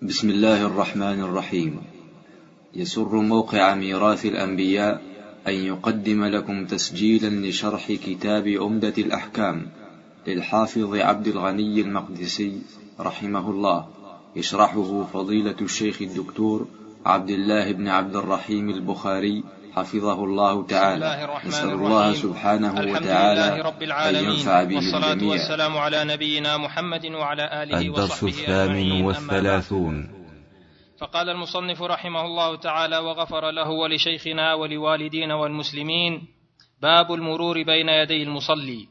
بسم الله الرحمن الرحيم. يسر موقع ميراث الأنبياء أن يقدم لكم تسجيلا لشرح كتاب عمدة الأحكام للحافظ عبد الغني المقدسي رحمه الله، يشرحه فضيلة الشيخ الدكتور عبد الله بن عبد الرحيم البخاري حفظه الله تعالى. نسأل الله سبحانه وتعالى أن ينفع به الجميع. والسلام على نبينا محمد وعلى آله الدرس وصحبه أجمعين. 38. فقال المصنف رحمه الله تعالى: وغفر له ولشيخنا ولوالدينا والمسلمين. باب المرور بين يدي المصلي.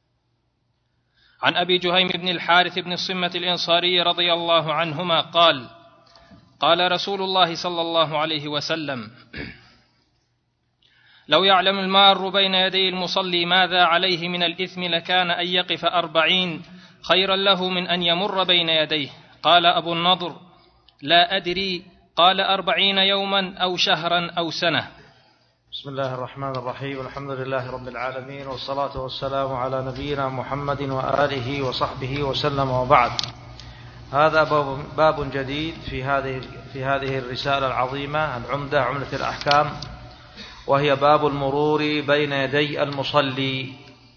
عن أبي جهيم بن الحارث بن الصمة الإنصاري رضي الله عنهما قال: قال رسول الله صلى الله عليه وسلم: لو يعلم المار بين يدي المصلي ماذا عليه من الإثم لكان أن يقف 40 خيرا له من أن يمر بين يديه. قال أبو النضر: لا أدري. قال 40 يوما أو شهرا أو سنة. بسم الله الرحمن الرحيم. الحمد لله رب العالمين، والصلاة والسلام على نبينا محمد وآله وصحبه وسلم، وبعد. هذا باب جديد في هذه الرسالة العظيمة العمدة، عمدة الأحكام، وهي باب المرور بين يدي المصلي.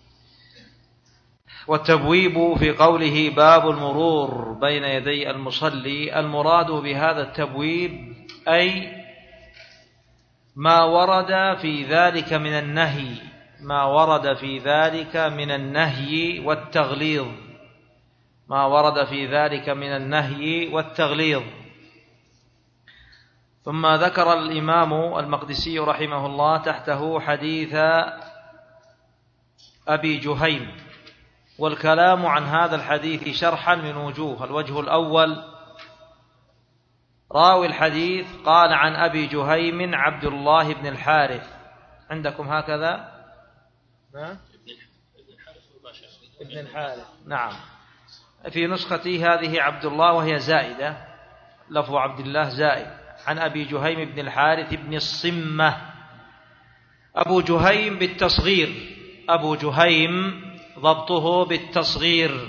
والتبويب في قوله باب المرور بين يدي المصلي، المراد بهذا التبويب أي ما ورد في ذلك من النهي والتغليظ، ثم ذكر الإمام المقدسي رحمه الله تحته حديث أبي جهيم، والكلام عن هذا الحديث شرحا من وجوه. الوجه الأول: راوي الحديث قال عن أبي جهيم عبد الله بن الحارث. عندكم هكذا؟ ابن الحارث، نعم. في نسختي هذه عبد الله وهي زائدة، لفظ عبد الله زائد. عن أبي جهيم بن الحارث بن الصمة. أبو جهيم بالتصغير، أبو جهيم ضبطه بالتصغير،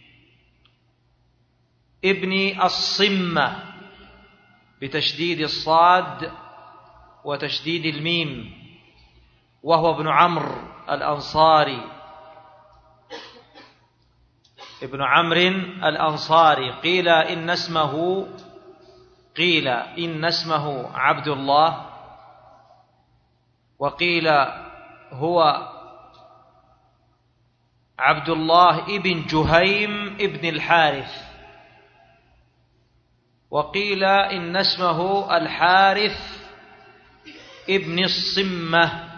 ابن الصمة بتشديد الصاد وتشديد الميم، وهو ابن عمرو الأنصاري، ابن عمرو الأنصاري. قيل إن اسمه عبد الله، وقيل هو عبد الله ابن جهيم ابن الحارث، وقيل إن اسمه الحارث ابن الصمة،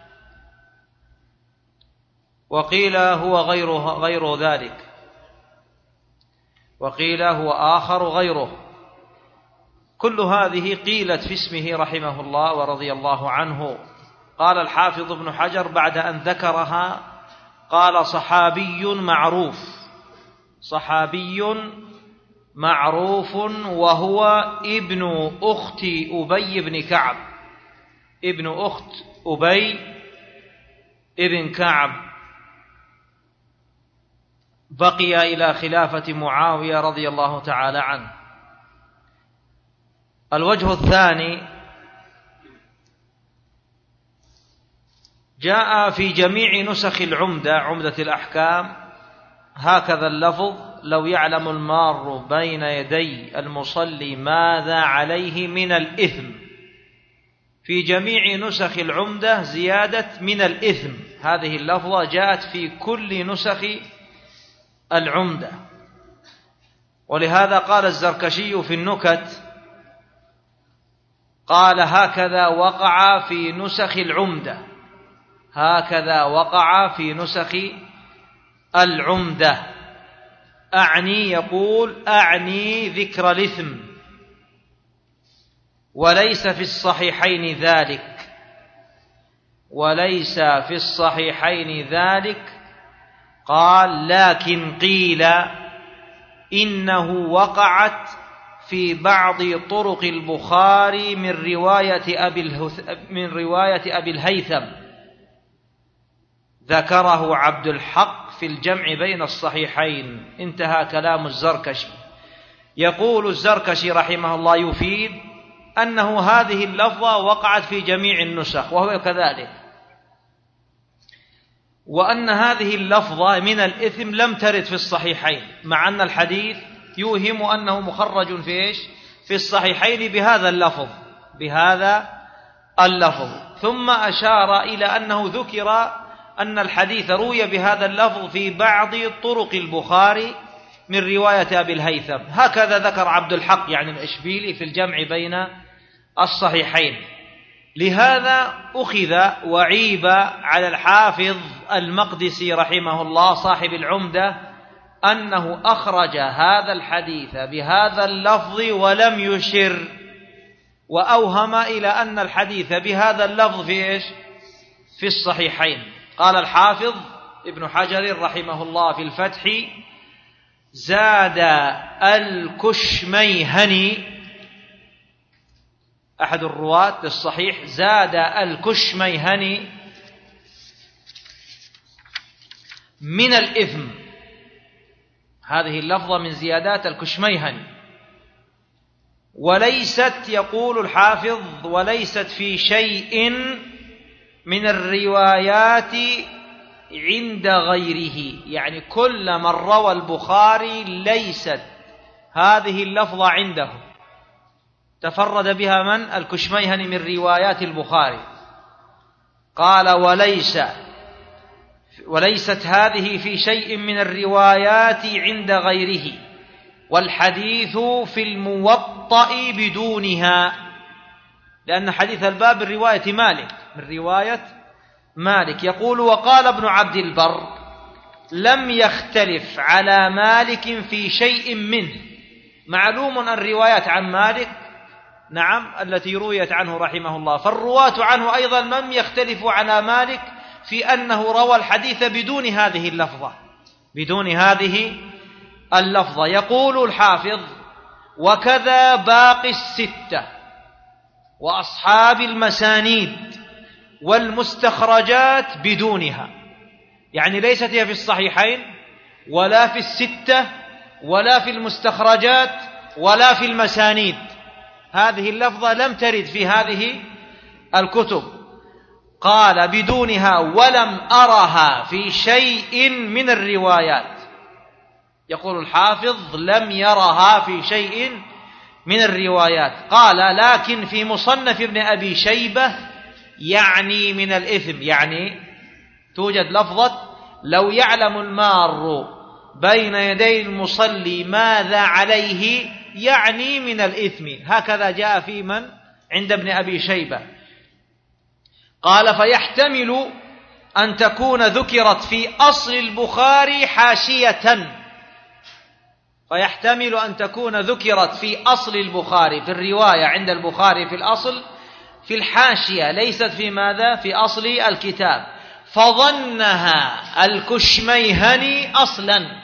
وقيل هو غير ذلك، وقيل هو آخر غيره. كل هذه قيلت في اسمه رحمه الله ورضي الله عنه. قال الحافظ ابن حجر بعد أن ذكرها قال: صحابي معروف، وهو ابن أخت أبي بن كعب، ابن أخت أبي ابن كعب، بقي إلى خلافة معاوية رضي الله تعالى عنه. الوجه الثاني: جاء في جميع نسخ العمدة، عمدة الأحكام، هكذا اللفظ: لو يعلم المار بين يدي المصلي ماذا عليه من الإثم. في جميع نسخ العمدة زيادة من الإثم، هذه اللفظة جاءت في كل نسخ العمدة. ولهذا قال الزركشي في النكت، قال: هكذا وقع في نسخ العمدة. أعني ذكر الإثم، وليس في الصحيحين ذلك. قال: لكن قيل إنه وقعت في بعض طرق البخاري من رواية أبي الهيثم، ذكره عبد الحق في الجمع بين الصحيحين. انتهى كلام الزركشي. يقول الزركشي رحمه الله يفيد أنه هذه اللفظة وقعت في جميع النسخ وهو كذلك، وأن هذه اللفظة من الإثم لم ترد في الصحيحين، مع أن الحديث يوهم أنه مخرج في إيش؟ في الصحيحين بهذا اللفظ. ثم أشار إلى أنه ذكر أن الحديث روي بهذا اللفظ في بعض طرق البخاري من رواية أبي الهيثم، هكذا ذكر عبد الحق يعني الإشبيلي في الجمع بين الصحيحين. لهذا أخذ وعيب على الحافظ المقدسي رحمه الله صاحب العمدة أنه أخرج هذا الحديث بهذا اللفظ ولم يشر، وأوهم إلى أن الحديث بهذا اللفظ في إيش؟ في الصحيحين. قال الحافظ ابن حجر رحمه الله في الفتح: زاد الكشميهني أحد الرواة للصحيح، زاد الكشميهني من الإثم، هذه اللفظة من زيادات الكشميهني، وليست، يقول الحافظ، وليست في شيء من الروايات عند غيره، يعني كل من روى البخاري ليست هذه اللفظة عنده، تفرد بها من؟ الكشميهني من روايات البخاري. قال وليست هذه في شيء من الروايات عند غيره، والحديث في الموطأ بدونها، لأن حديث الباب من رواية مالك. يقول: وقال ابن عبد البر: لم يختلف على مالك في شيء منه. معلوم أن الروايات عن مالك نعم التي رويت عنه رحمه الله، فالرواة عنه أيضا لم يختلفوا على مالك في أنه روى الحديث بدون هذه اللفظة. يقول الحافظ: وكذا باقي الستة وأصحاب المسانيد والمستخرجات بدونها، يعني ليست هي في الصحيحين ولا في الستة ولا في المستخرجات ولا في المسانيد، هذه اللفظة لم ترد في هذه الكتب. قال: بدونها ولم أرها في شيء من الروايات. يقول الحافظ: لم يرها في شيء من الروايات. قال: لكن في مصنف ابن أبي شيبة يعني من الإثم، يعني توجد لفظة: لو يعلم المار بين يدي المصلي ماذا عليه، يعني من الإثم، هكذا جاء في من عند ابن أبي شيبة. قال: فيحتمل أن تكون ذكرت في أصل البخاري حاشية، فيحتمل أن تكون ذكرت في أصل البخاري، في الرواية عند البخاري في الأصل في الحاشية، ليست في ماذا؟ في أصل الكتاب. فظنها الكشميهني أصلا،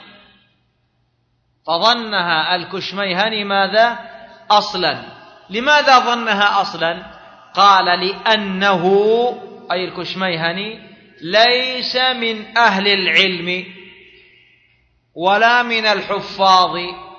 فظنها الكشميهني ماذا؟ أصلا. لماذا ظنها أصلا؟ قال: لأنه أي الكشميهني ليس من أهل العلم ولا من الحفاظ،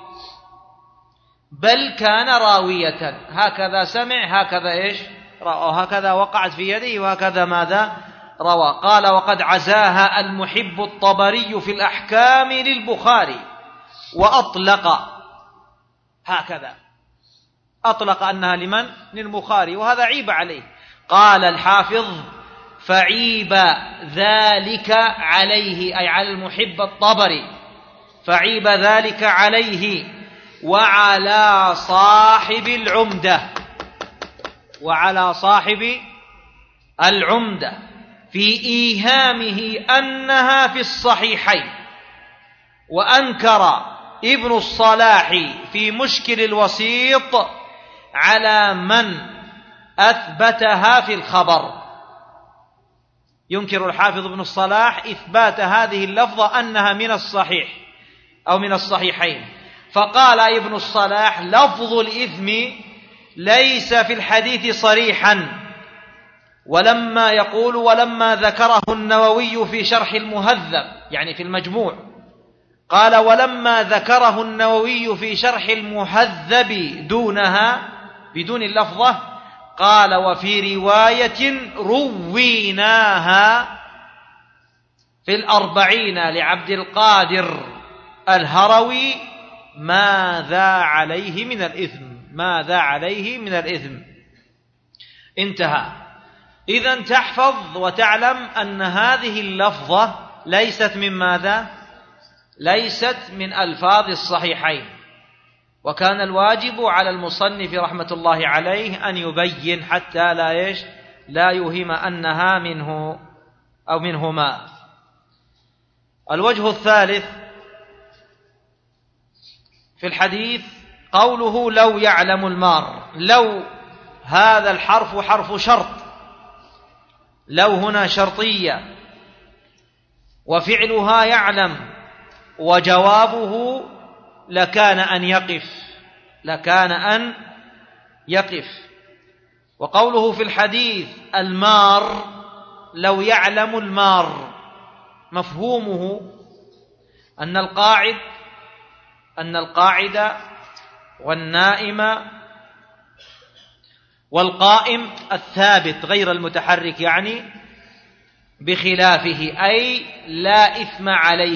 بل كان راوية، هكذا سمع، هكذا إيش؟ هكذا وقعت في يده، وهكذا ماذا؟ روى. قال: وقد عزاها المحب الطبري في الأحكام للبخاري وأطلق، هكذا أطلق أنها لمن؟ للبخاري، وهذا عيب عليه. قال الحافظ: فعيب ذلك عليه، أي على المحب الطبري، فعيب ذلك عليه وعلى صاحب العمدة، وعلى صاحب العمدة في إيهامه أنها في الصحيحين. وأنكر ابن الصلاح في مشكل الوسيط على من أثبتها في الخبر. ينكر الحافظ ابن الصلاح إثبات هذه اللفظة أنها من الصحيح أو من الصحيحين، فقال ابن الصلاح: لفظ الإثم ليس في الحديث صريحا. ولما ذكره النووي في شرح المهذب، يعني في المجموع، قال: ولما ذكره النووي في شرح المهذب دونها بدون اللفظة قال: وفي رواية رويناها في الأربعين لعبد القادر الهروي ماذا عليه من الإثم، ماذا عليه من الإثم. انتهى. إذن تحفظ وتعلم أن هذه اللفظة ليست من ماذا؟ ليست من ألفاظ الصحيحين، وكان الواجب على المصنف رحمة الله عليه أن يبين حتى لا يوهم أنها منه أو منهما. الوجه الثالث في الحديث قوله: لو يعلم المار. لو هذا الحرف حرف شرط، لو هنا شرطية، وفعلها يعلم، وجوابه لكان أن يقف. وقوله في الحديث المار، لو يعلم المار، مفهومه أن القاعد والنائم والقائم الثابت غير المتحرك يعني بخلافه، أي لا إثم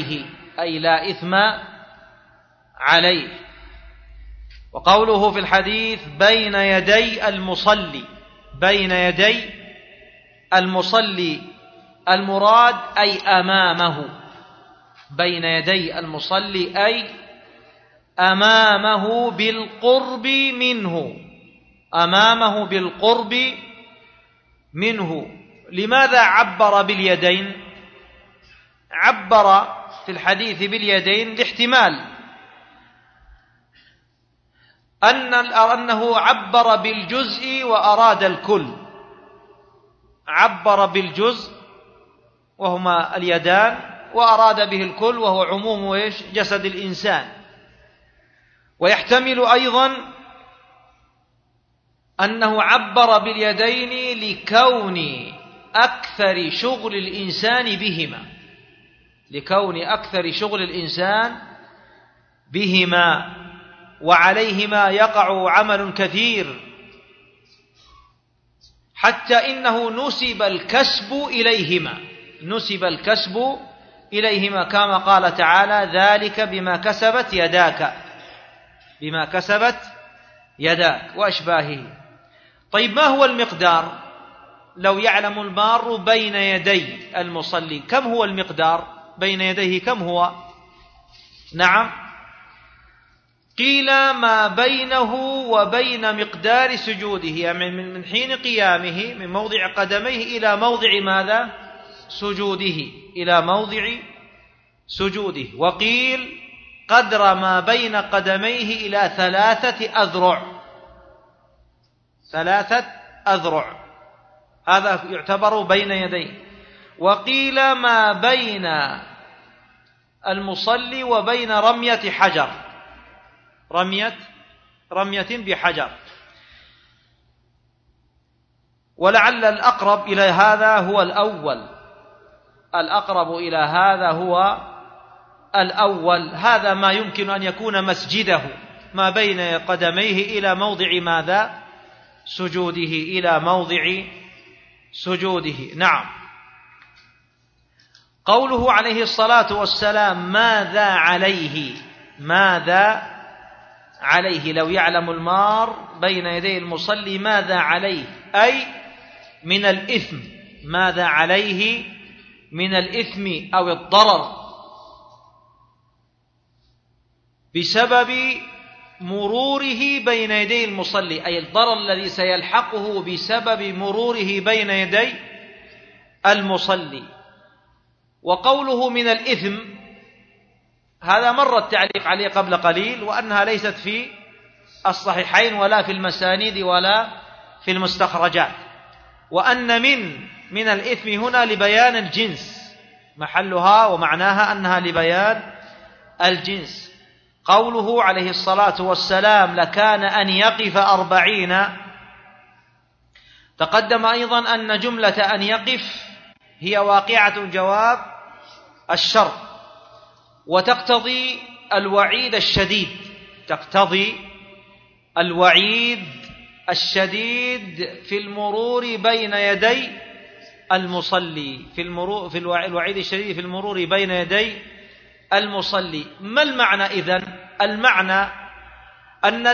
عليه. وقوله في الحديث بين يدي المصلي، بين يدي المصلي المراد أي أمامه، بين يدي المصلي أي أمامه بالقرب منه، أمامه بالقرب منه. لماذا عبر باليدين؟ عبر في الحديث باليدين لاحتمال أنه عبر بالجزء وأراد الكل. عبر بالجزء وهما اليدان، وأراد به الكل وهو عموم جسد الإنسان. ويحتمل أيضا أنه عبر باليدين لكون أكثر شغل الإنسان بهما، لكون أكثر شغل الإنسان بهما، وعليهما يقع عمل كثير، حتى إنه نسب الكسب إليهما كما قال تعالى: ذلك بما كسبت يداك وأشباهه. طيب، ما هو المقدار؟ لو يعلم المار بين يدي المصلي، كم هو المقدار بين يديه؟ كم هو؟ نعم، قيل ما بينه وبين مقدار سجوده، يعني من حين قيامه من موضع قدميه إلى موضع ماذا؟ سجوده، إلى موضع سجوده. وقيل قدر ما بين قدميه إلى 3 أذرع، هذا يعتبر بين يديه. وقيل ما بين المصلي وبين رمية حجر، رمية بحجر. ولعل الأقرب إلى هذا هو الأول، الأقرب إلى هذا هو الأول. هذا ما يمكن أن يكون مسجده ما بين قدميه إلى موضع ماذا؟ سجوده، إلى موضع سجوده. نعم. قوله عليه الصلاة والسلام ماذا عليه لو يعلم المار بين يدي المصلي ماذا عليه، أي من الإثم، ماذا عليه من الإثم أو الضرر بسبب مروره بين يدي المصلي، أي الضرر الذي سيلحقه بسبب مروره بين يدي المصلي. وقوله من الإثم هذا مر التعليق عليه قبل قليل، وأنها ليست في الصحيحين ولا في المسانيد ولا في المستخرجات، وأن من الإثم هنا لبيان الجنس، محلها ومعناها أنها لبيان الجنس. قوله عليه الصلاة والسلام لكان أن يقف 40، تقدم أيضا أن جملة أن يقف هي واقعة جواب الشرط، وتقتضي الوعيد الشديد، تقتضي الوعيد الشديد في المرور بين يدي المصلي، في الوعيد الشديد في المرور بين يدي المصلي. ما المعنى إذن؟ المعنى أن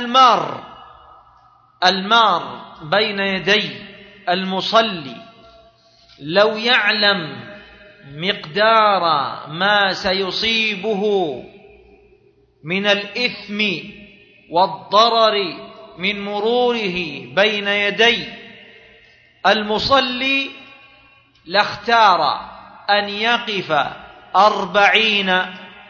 المار بين يدي المصلي لو يعلم مقدار ما سيصيبه من الإثم والضرر من مروره بين يدي المصلي لاختار أن يقف 40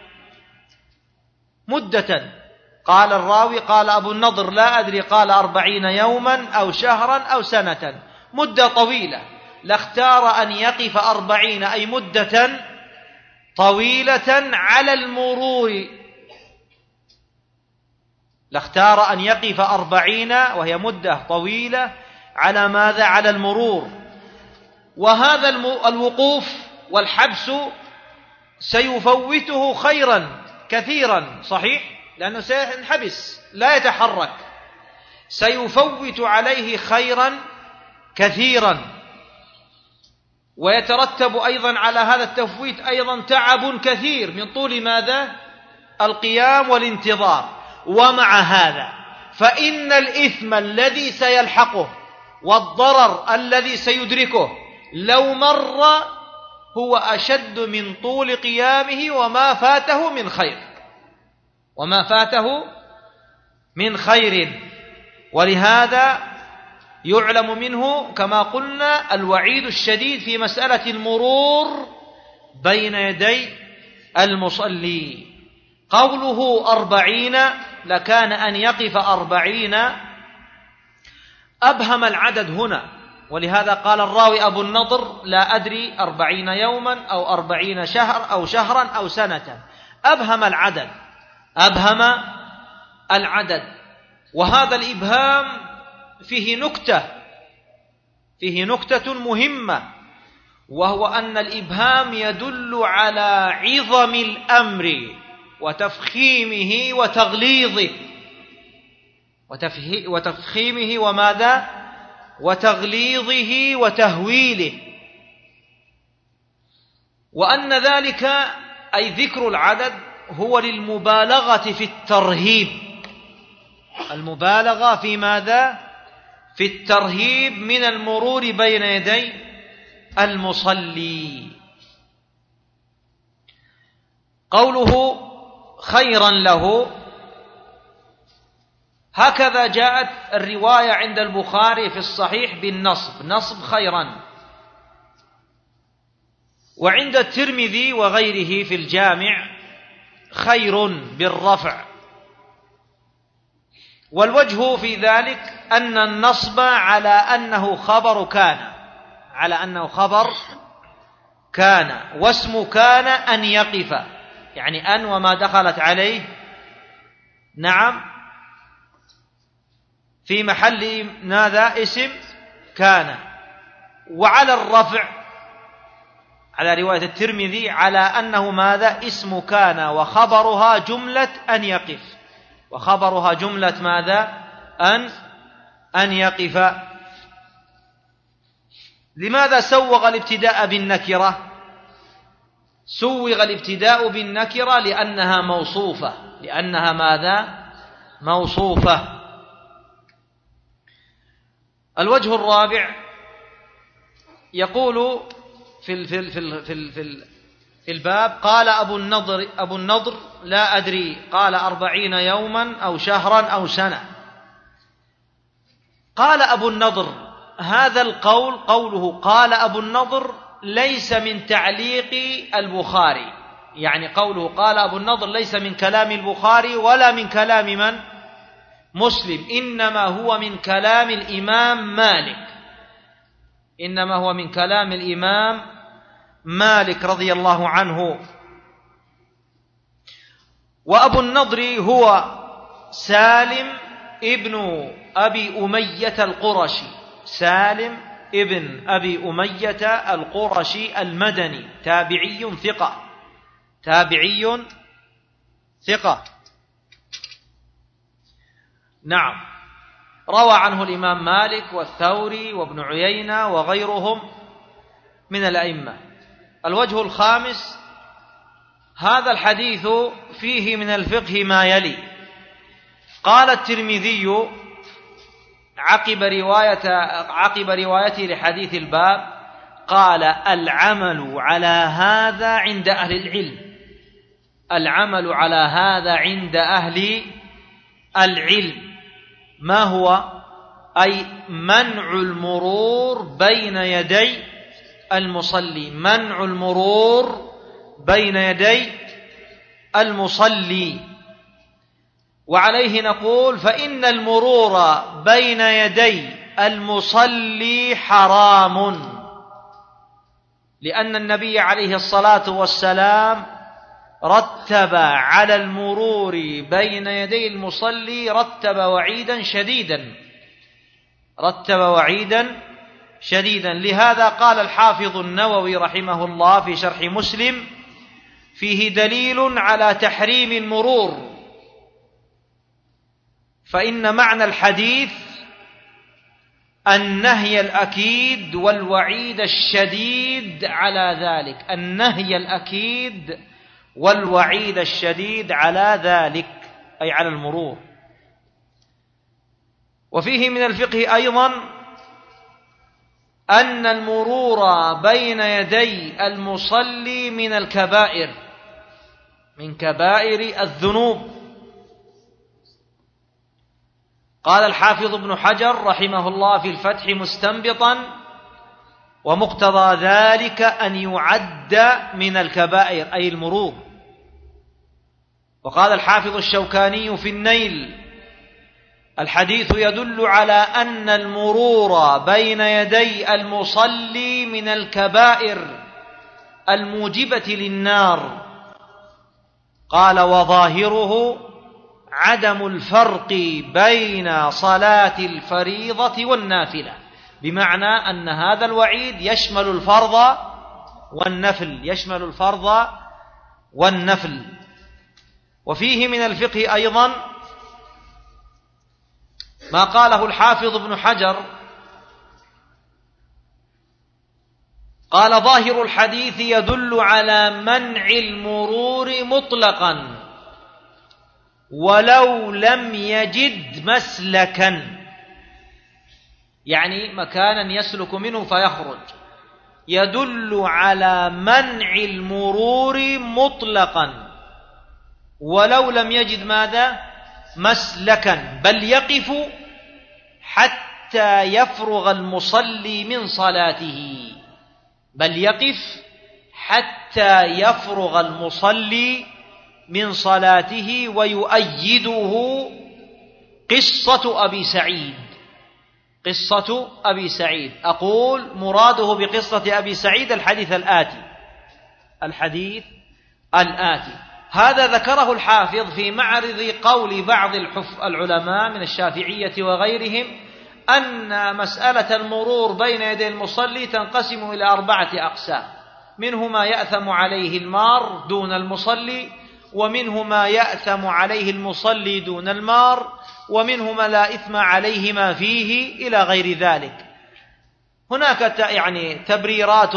مدة. قال الراوي قال أبو النضر لا أدري قال 40 يوما أو شهرا أو سنة، مدة طويلة، لاختار أن يقف 40 أي مدة طويلة على المرور، لاختار أن يقف 40 وهي مدة طويلة على ماذا؟ على المرور. وهذا الوقوف والحبس سيفوته خيرا كثيرا، صحيح؟ لأنه سينحبس لا يتحرك، سيفوت عليه خيرا كثيرا، ويترتب أيضا على هذا التفويت أيضا تعب كثير من طول ماذا؟ القيام والانتظار. ومع هذا فإن الإثم الذي سيلحقه والضرر الذي سيدركه لو مر هو أشد من طول قيامه وما فاته من خير. ولهذا يعلم منه كما قلنا الوعيد الشديد في مسألة المرور بين يدي المصلي. قوله 40 لكان أن يقف 40 أبهم العدد هنا، ولهذا قال الراوي أبو النضر لا أدري 40 يوما أو 40 شهر أو شهرا أو سنة، أبهم العدد. وهذا الإبهام فيه نكتة مهمة، وهو أن الإبهام يدل على عظم الأمر وتفخيمه وتفخيمه وماذا؟ وتغليظه وتهويله، وأن ذلك أي ذكر العدد هو للمبالغة في الترهيب، المبالغة في ماذا؟ في الترهيب من المرور بين يدي المصلي. قوله خيرا له، هكذا جاءت الرواية عند البخاري في الصحيح بالنصب، نصب خيرا، وعند الترمذي وغيره في الجامع خير بالرفع. والوجه في ذلك أن النصب على أنه خبر كان، واسم كان أن يقف، يعني أن وما دخلت عليه، نعم، في محل ماذا؟ اسم كان. وعلى الرفع على رواية الترمذي على أنه ماذا؟ اسم كان وخبرها جملة أن يقف، وخبرها جملة ماذا؟ أن يقف. لماذا سوغ الابتداء بالنكرة؟ سوغ الابتداء بالنكرة لأنها موصوفة، لأنها ماذا؟ موصوفة. الوجه الرابع يقول في الباب قال أبو النضر لا أدري قال 40 يوما أو شهرا أو سنة. قال أبو النضر، هذا القول قوله قال أبو النضر ليس من تعليق البخاري، يعني قوله قال أبو النضر ليس من كلام البخاري ولا من كلام من؟ مسلم، إنما هو من كلام الإمام مالك، إنما هو من كلام الإمام مالك رضي الله عنه. وأبو النضر هو سالم ابن أبي أمية القرشي، سالم ابن أبي أمية القرشي المدني، تابعي ثقة، تابعي ثقة. نعم، روى عنه الإمام مالك والثوري وابن عيينة وغيرهم من الأئمة. الوجه الخامس: هذا الحديث فيه من الفقه ما يلي. قال الترمذي عقب روايته لحديث الباب، قال: العمل على هذا عند أهل العلم. العمل على هذا عند أهل العلم ما هو؟ أي منع المرور بين يدي المصلي، منع المرور بين يدي المصلي. وعليه نقول: فإن المرور بين يدي المصلي حرام، لأن النبي عليه الصلاة والسلام رتب على المرور بين يدي المصلي رتب وعيدا شديدا. لهذا قال الحافظ النووي رحمه الله في شرح مسلم: فيه دليل على تحريم المرور. فإن معنى الحديث النهي الأكيد والوعيد الشديد على ذلك، النهي الأكيد والوعيد الشديد على ذلك، أي على المرور. وفيه من الفقه أيضا أن المرور بين يدي المصلي من الكبائر، من كبائر الذنوب. قال الحافظ ابن حجر رحمه الله في الفتح مستنبطا: ومقتضى ذلك أن يعد من الكبائر، أي المرور. وقال الحافظ الشوكاني في النيل: الحديث يدل على أن المرور بين يدي المصلي من الكبائر الموجبة للنار. قال: وظاهره عدم الفرق بين صلاة الفريضة والنافلة، بمعنى أن هذا الوعيد يشمل الفرض والنفل. وفيه من الفقه أيضا ما قاله الحافظ ابن حجر، قال: ظاهر الحديث يدل على منع المرور مطلقا ولو لم يجد مسلكا، يعني مكانا يسلك منه فيخرج. يدل على منع المرور مطلقا ولو لم يجد ماذا؟ مسلكا، بل يقف حتى يفرغ المصلي من صلاته، بل يقف حتى يفرغ المصلي من صلاته. ويؤيده قصة أبي سعيد. أقول مراده بقصة أبي سعيد الحديث الآتي. هذا ذكره الحافظ في معرض قول بعض العلماء من الشافعية وغيرهم أن مسألة المرور بين يدي المصلي تنقسم إلى 4 أقسام: منه ما يأثم عليه المار دون المصلي، ومنه ما يأثم عليه المصلي دون المار، ومنه ما لا إثم عليهما فيه، إلى غير ذلك. هناك تبريرات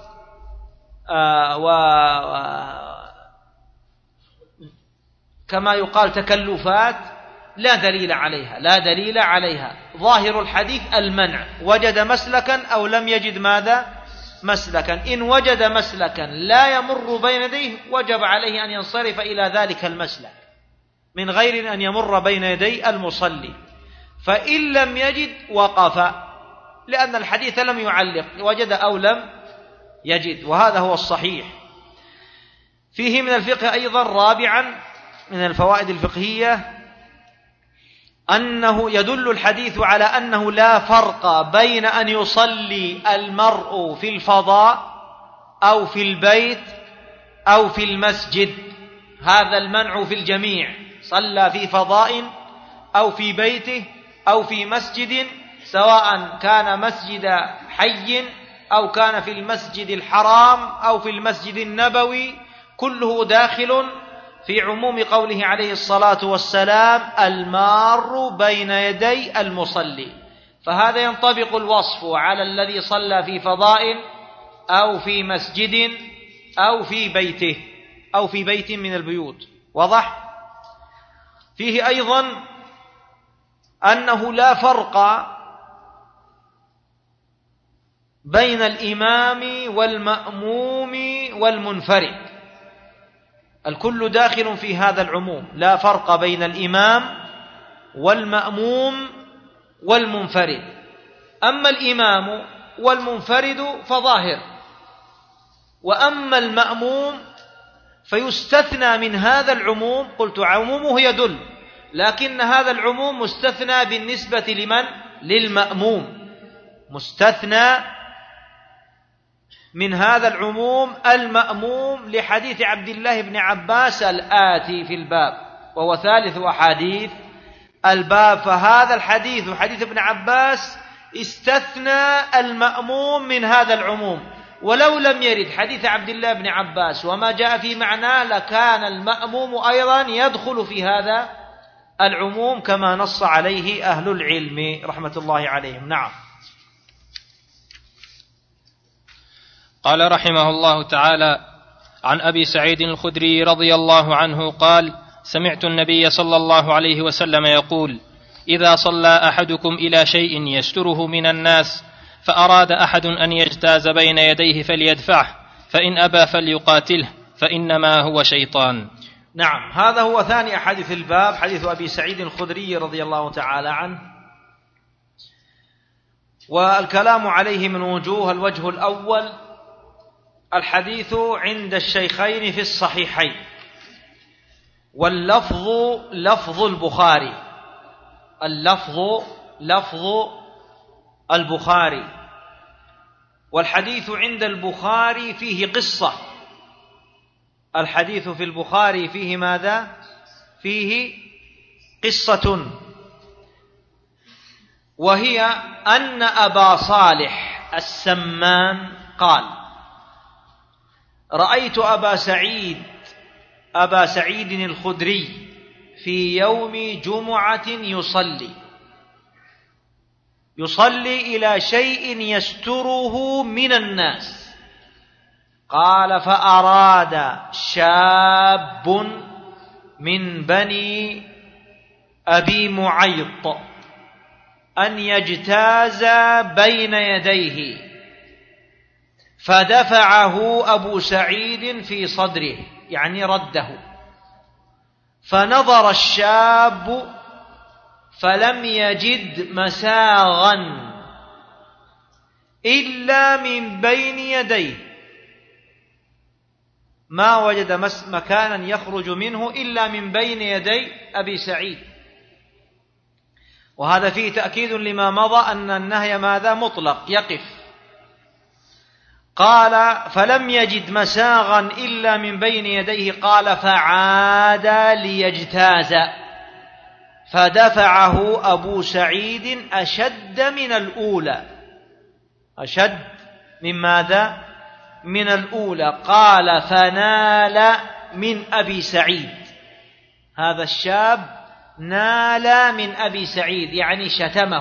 كما يقال تكلفات لا دليل عليها. ظاهر الحديث المنع، وجد مسلكا أو لم يجد ماذا؟ مسلكا. إن وجد مسلكا لا يمر بين يديه وجب عليه أن ينصرف إلى ذلك المسلك من غير أن يمر بين يدي المصلي. فإن لم يجد وقف، لأن الحديث لم يعلق وجد أو لم يجد، وهذا هو الصحيح. فيه من الفقه أيضا رابعا من الفوائد الفقهية أنه يدل الحديث على أنه لا فرق بين أن يصلي المرء في الفضاء أو في البيت أو في المسجد. هذا المنع في الجميع، صلى في فضاء أو في بيته أو في مسجد، سواء كان مسجد حي أو كان في المسجد الحرام أو في المسجد النبوي، كله داخل في عموم قوله عليه الصلاة والسلام المار بين يدي المصلي، فهذا ينطبق الوصف على الذي صلى في فضاء أو في مسجد أو في بيته أو في بيت من البيوت. واضح؟ فيه أيضا أنه لا فرق بين الإمام والمأموم والمنفرد، الكل داخل في هذا العموم، لا فرق بين الإمام والمأموم والمنفرد. أما الإمام والمنفرد فظاهر، وأما المأموم فيستثنى من هذا العموم. قلت عمومه يدل، لكن هذا العموم مستثنى بالنسبة لمن؟ للمأموم، مستثنى من هذا العموم المأموم لحديث عبد الله بن عباس الآتي في الباب، وهو ثالث أحاديث الباب. فهذا الحديث حديث ابن عباس استثنى المأموم من هذا العموم، ولو لم يرد حديث عبد الله بن عباس وما جاء في معناه لكان المأموم أيضا يدخل في هذا العموم كما نص عليه أهل العلم رحمة الله عليهم. نعم. قال رحمه الله تعالى: عن أبي سعيد الخدري رضي الله عنه قال: سمعت النبي صلى الله عليه وسلم يقول: إذا صلى أحدكم إلى شيء يستره من الناس فأراد أحد أن يجتاز بين يديه فليدفعه، فإن أبى فليقاتله، فإنما هو شيطان. نعم، هذا هو ثاني أحاديث الباب، حديث أبي سعيد الخدري رضي الله تعالى عنه، والكلام عليه من وجوه. الوجه الأول: الحديث عند الشيخين في الصحيحين، واللفظ لفظ البخاري، اللفظ لفظ البخاري، والحديث عند البخاري فيه قصة. الحديث في البخاري فيه ماذا؟ فيه قصة، وهي أن أبا صالح السمان قال: رأيت أبا سعيد الخدري في يوم جمعة يصلي إلى شيء يستره من الناس. قال: فأراد شاب من بني أبي معيط أن يجتاز بين يديه، فدفعه أبو سعيد في صدره، يعني رده، فنظر الشاب فلم يجد مساغا إلا من بين يديه، ما وجد مكانا يخرج منه إلا من بين يدي أبي سعيد. وهذا فيه تأكيد لما مضى أن النهي ماذا؟ مطلق، يقف. قال: فلم يجد مساغا إلا من بين يديه، قال: فعاد ليجتاز، فدفعه أبو سعيد أشد من الأولى، أشد من ماذا؟ من الأولى. قال: فنال من أبي سعيد، هذا الشاب نال من أبي سعيد يعني شتمه.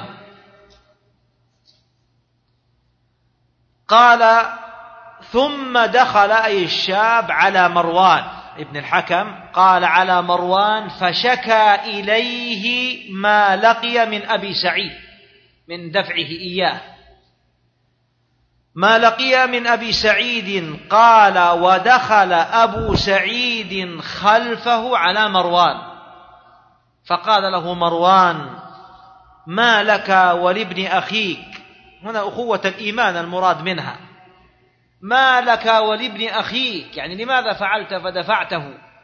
قال: ثم دخل أي الشاب على مروان ابن الحكم، قال على مروان، فشكى إليه ما لقي من أبي سعيد من دفعه إياه، ما لقي من أبي سعيد. قال: ودخل أبو سعيد خلفه على مروان، فقال له مروان: ما لك ولابن أخيك، هنا أخوة الإيمان المراد منها، ما لك ولابن أخيك، يعني لماذا فعلت فدفعته؟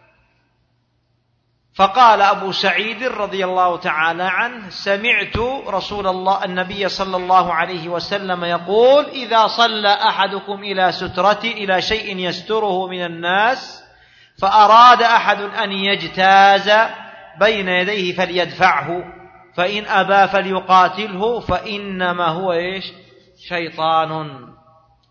فقال أبو سعيد رضي الله تعالى عنه: سمعت رسول الله النبي صلى الله عليه وسلم يقول: إذا صلى أحدكم إلى شيء يستره من الناس فأراد أحد أن يجتاز بين يديه فليدفعه، فإن أبى فليقاتله، فإنما هو شيطان.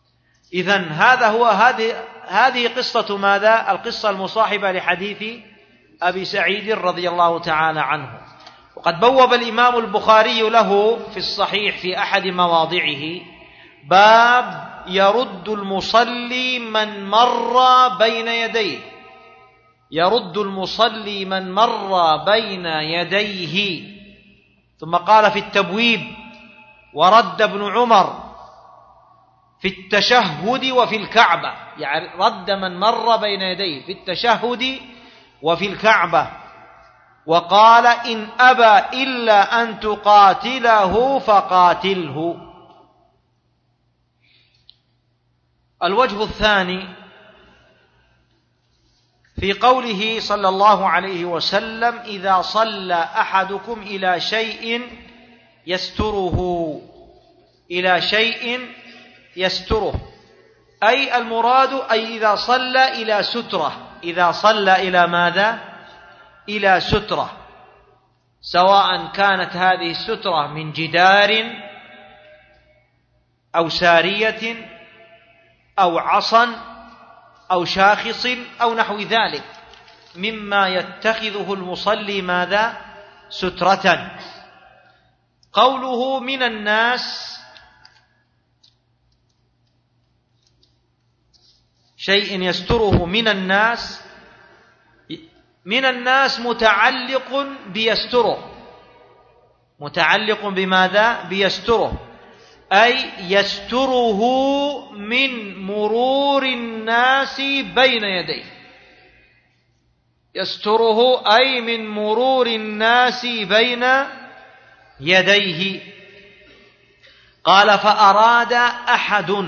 إذن هذه قصة ماذا؟ القصة المصاحبة لحديث أبي سعيد رضي الله تعالى عنه. وقد بوب الإمام البخاري له في الصحيح في أحد مواضعه باب يرد المصلي من مر بين يديه، يرد المصلي من مر بين يديه. ثم قال في التبويب ورد ابن عمر في التشهد وفي الكعبة، يعني رد من مر بين يديه في التشهد وفي الكعبة. وقال إن أبى إلا أن تقاتله فقاتله. الوجه الثاني في قوله صلى الله عليه وسلم إذا صلى أحدكم إلى شيء يستره، إلى شيء يستره، أي المراد أي إذا صلى إلى سترة، إذا صلى إلى ماذا؟ إلى سترة، سواء كانت هذه السترة من جدار أو سارية أو عصا أو شاخص أو نحو ذلك مما يتخذه المصلي ماذا؟ سترة. قوله من الناس شيء يستره من الناس، من الناس متعلق بيستره، متعلق بماذا؟ بيستره، أي يستره من مرور الناس بين يديه، يستره أي من مرور الناس بين يديه. قال فأراد أحد،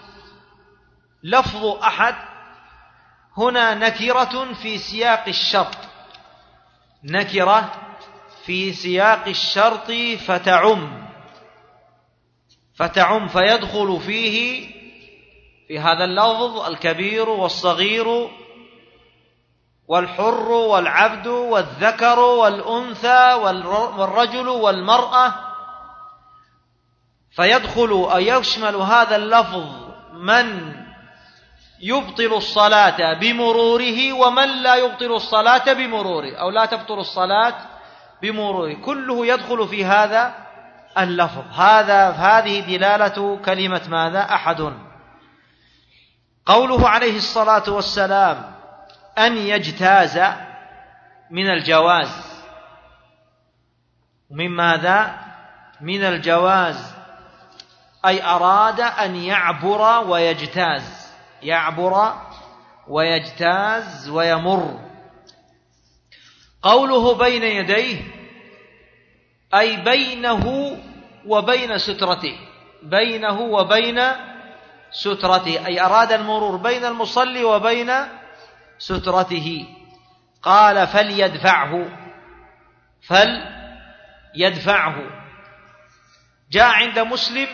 لفظ أحد هنا نكرة في سياق الشرط، نكرة في سياق الشرط فتعم فيدخل فيه في هذا اللفظ الكبير والصغير والحر والعبد والذكر والأنثى والرجل والمرأة، فيدخل أو يشمل هذا اللفظ من يبطل الصلاة بمروره ومن لا يبطل الصلاة بمروره أو لا تبطل الصلاة بمروره، كله يدخل في هذا اللفظ. هذه دلالة كلمة ماذا؟ أحد. قوله عليه الصلاة والسلام أن يجتاز من الجواز، من ماذا؟ من الجواز، أي أراد أن يعبر ويجتاز، يعبر ويجتاز ويمر. قوله بين يديه أي بينه وبين سترته، بينه وبين سترته، أي أراد المرور بين المصلي وبين سترته. قال فليدفعه، فليدفعه. جاء عند مسلم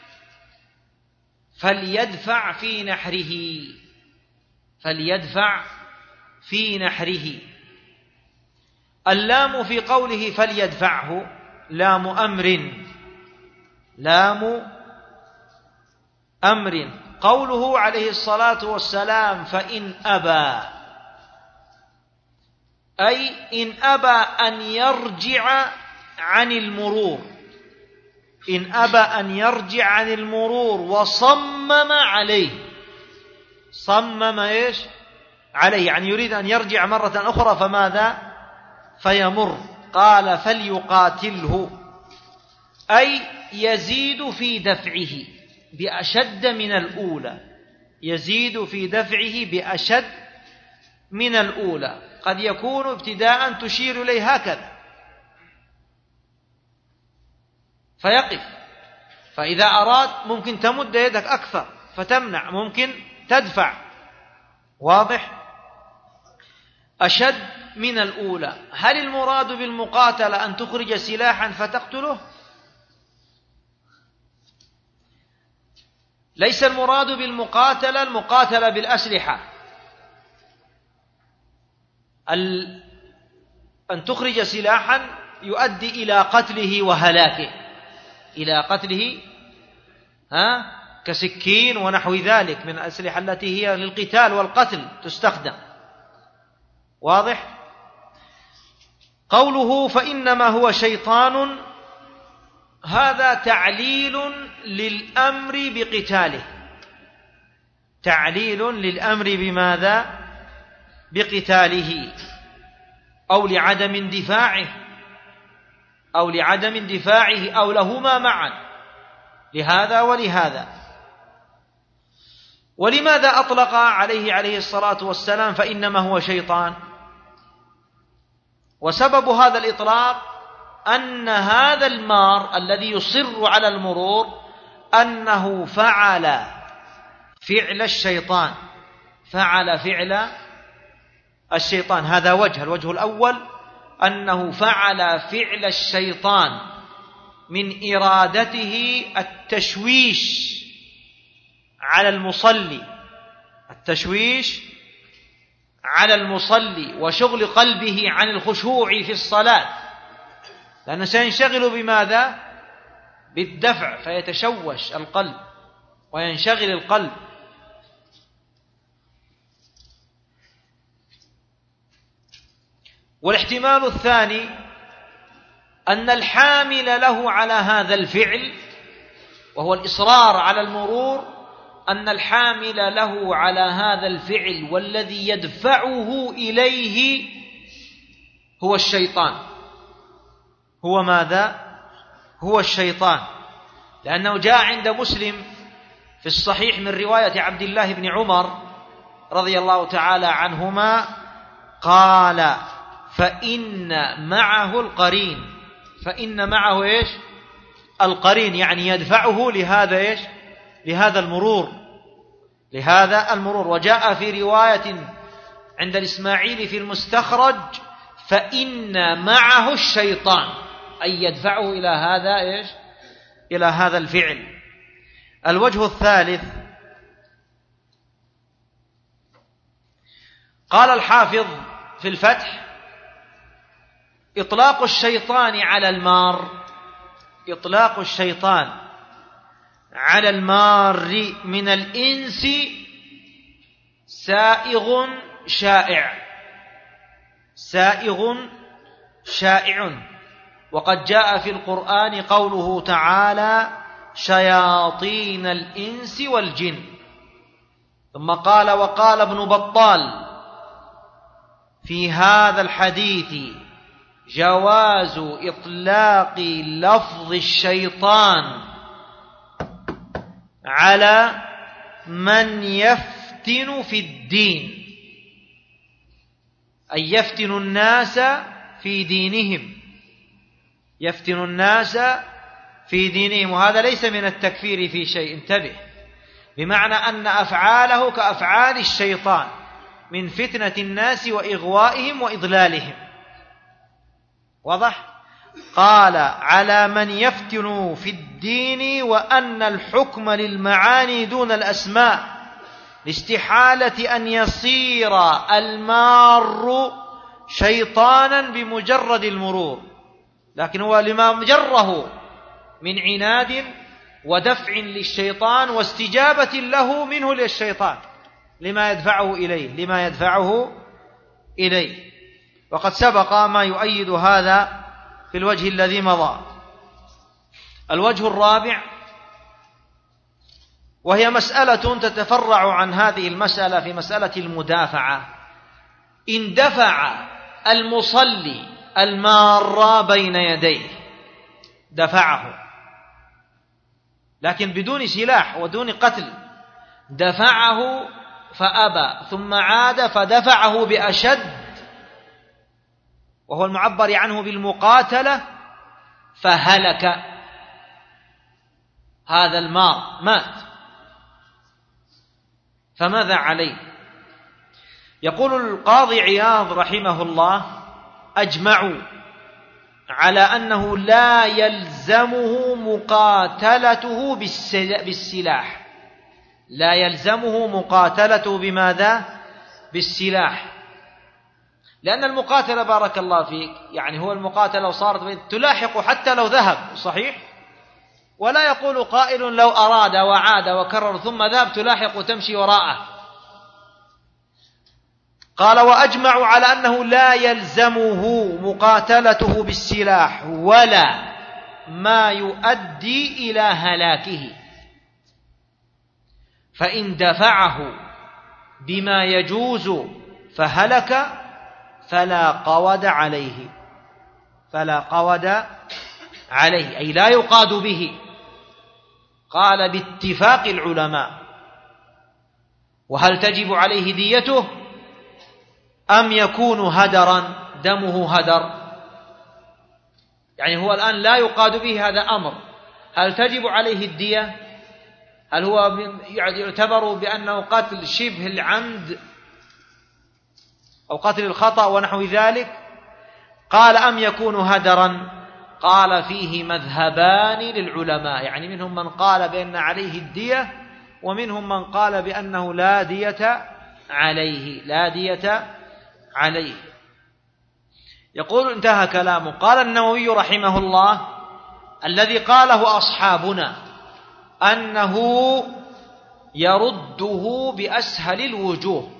فليدفع في نحره، فليدفع في نحره. اللام في قوله فليدفعه لام أمر، لام أمر. قوله عليه الصلاة والسلام فإن أبى، أي إن أبى أن يرجع عن المرور، إن أبى أن يرجع عن المرور وصمم عليه، صمم إيش؟ عليه، يعني يريد أن يرجع مرة أخرى فماذا؟ فيمر. قال فليقاتله، أي يزيد في دفعه بأشد من الأولى، يزيد في دفعه بأشد من الأولى. قد يكون ابتداء تشير إليه هكذا فيقف، فإذا أراد ممكن تمد يدك أكثر فتمنع، ممكن تدفع، واضح؟ أشد من الأولى. هل المراد بالمقاتلة أن تخرج سلاحا فتقتله؟ ليس المراد بالمقاتلة المقاتلة بالأسلحة، أن تخرج سلاحا يؤدي إلى قتله وهلاكه، إلى قتله كسكين ونحو ذلك من الأسلحة التي هي للقتال والقتل تستخدم، واضح؟ قوله فإنما هو شيطان، هذا تعليل للأمر بقتاله، تعليل للأمر بماذا؟ بقتاله، أو لعدم اندفاعه، أو لعدم اندفاعه، أو لهما معا، لهذا ولهذا. ولماذا أطلق عليه الصلاة والسلام فإنما هو شيطان؟ وسبب هذا الإطلاق أن هذا المار الذي يصر على المرور أنه فعل فعل الشيطان، فعل فعل الشيطان. هذا الوجه الأول أنه فعل فعل الشيطان من إرادته التشويش على المصلي، التشويش على المصلي وشغل قلبه عن الخشوع في الصلاة، لأنه سينشغل بماذا؟ بالدفع، فيتشوش القلب وينشغل القلب. والاحتمال الثاني أن الحامل له على هذا الفعل وهو الإصرار على المرور، أن الحامل له على هذا الفعل والذي يدفعه إليه هو الشيطان. هو ماذا؟ هو الشيطان، لأنه جاء عند مسلم في الصحيح من رواية عبد الله بن عمر رضي الله تعالى عنهما قال فإن معه القرين، فإن معه إيش؟ القرين، يعني يدفعه لهذا إيش؟ لهذا المرور، لهذا المرور. وجاء في رواية عند الإسماعيلي في المستخرج فإن معه الشيطان، أي يدفعه إلى هذا إيش؟ إلى هذا الفعل. الوجه الثالث قال الحافظ في الفتح إطلاق الشيطان على المار، إطلاق الشيطان على المار من الإنس سائغ شائع، سائغ شائع. وقد جاء في القرآن قوله تعالى شياطين الإنس والجن. ثم قال وقال ابن بطال في هذا الحديث جواز إطلاق لفظ الشيطان على من يفتن في الدين، أي يفتن الناس في دينهم، يفتن الناس في دينهم. وهذا ليس من التكفير في شيء، انتبه، بمعنى أن أفعاله كأفعال الشيطان من فتنة الناس وإغوائهم وإضلالهم. واضح؟ قال على من يفتن في الدين، وأن الحكم للمعاني دون الأسماء لاستحالة أن يصير المار شيطانا بمجرد المرور، لكن هو لما جره من عناد ودفع للشيطان واستجابة له منه للشيطان لما يدفعه إليه، لما يدفعه إليه. وقد سبق ما يؤيد هذا في الوجه الذي مضى. الوجه الرابع وهي مسألة تتفرع عن هذه المسألة في مسألة المدافعة. إن دفع المصلي المار بين يديه، دفعه لكن بدون سلاح ودون قتل، دفعه فأبى ثم عاد فدفعه بأشد، وهو المعبر عنه بالمقاتلة، فهلك هذا المار، مات، فماذا عليه؟ يقول القاضي عياض رحمه الله أجمعوا على أنه لا يلزمه مقاتلته بالسلاح، لا يلزمه مقاتلته بماذا؟ بالسلاح، لأن المقاتلة بارك الله فيك يعني هو المقاتلة وصارت تلاحق حتى لو ذهب، صحيح؟ ولا يقول قائل لو أراد وعاد وكرر ثم ذهب تلاحق وتمشي وراءه. قال: وأجمعوا على أنه لا يلزمه مقاتلته بالسلاح ولا ما يؤدي إلى هلاكه، فإن دفعه بما يجوز فهلك فلا قود عليه، أي لا يقاد به. قال: باتفاق العلماء. وهل تجب عليه ديته أم يكون هدرا، دمه هدر؟ يعني هو الآن لا يقاد به، هذا أمر. هل تجب عليه الدية؟ هل هو يعتبر بأنه قتل شبه العمد أو قتل الخطأ ونحو ذلك؟ قال: أم يكون هدرا؟ قال: فيه مذهبان للعلماء، يعني منهم من قال بأن عليه الدية، ومنهم من قال بأنه لا دية عليه. يقول: انتهى كلامه. قال النووي رحمه الله: الذي قاله أصحابنا أنه يرده بأسهل الوجوه،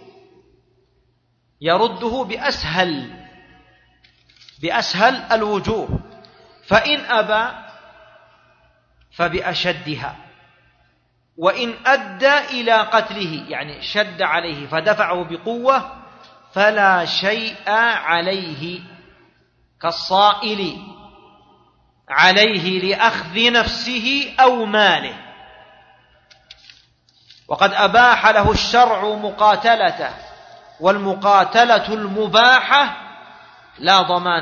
بأسهل الوجوه، فإن أبى فبأشدها، وإن أدى إلى قتله، يعني شد عليه فدفعه بقوة، فلا شيء عليه، كالصائل عليه لأخذ نفسه أو ماله. وقد أباح له الشرع مقاتلته، والمقاتلة المباحة لا ضمان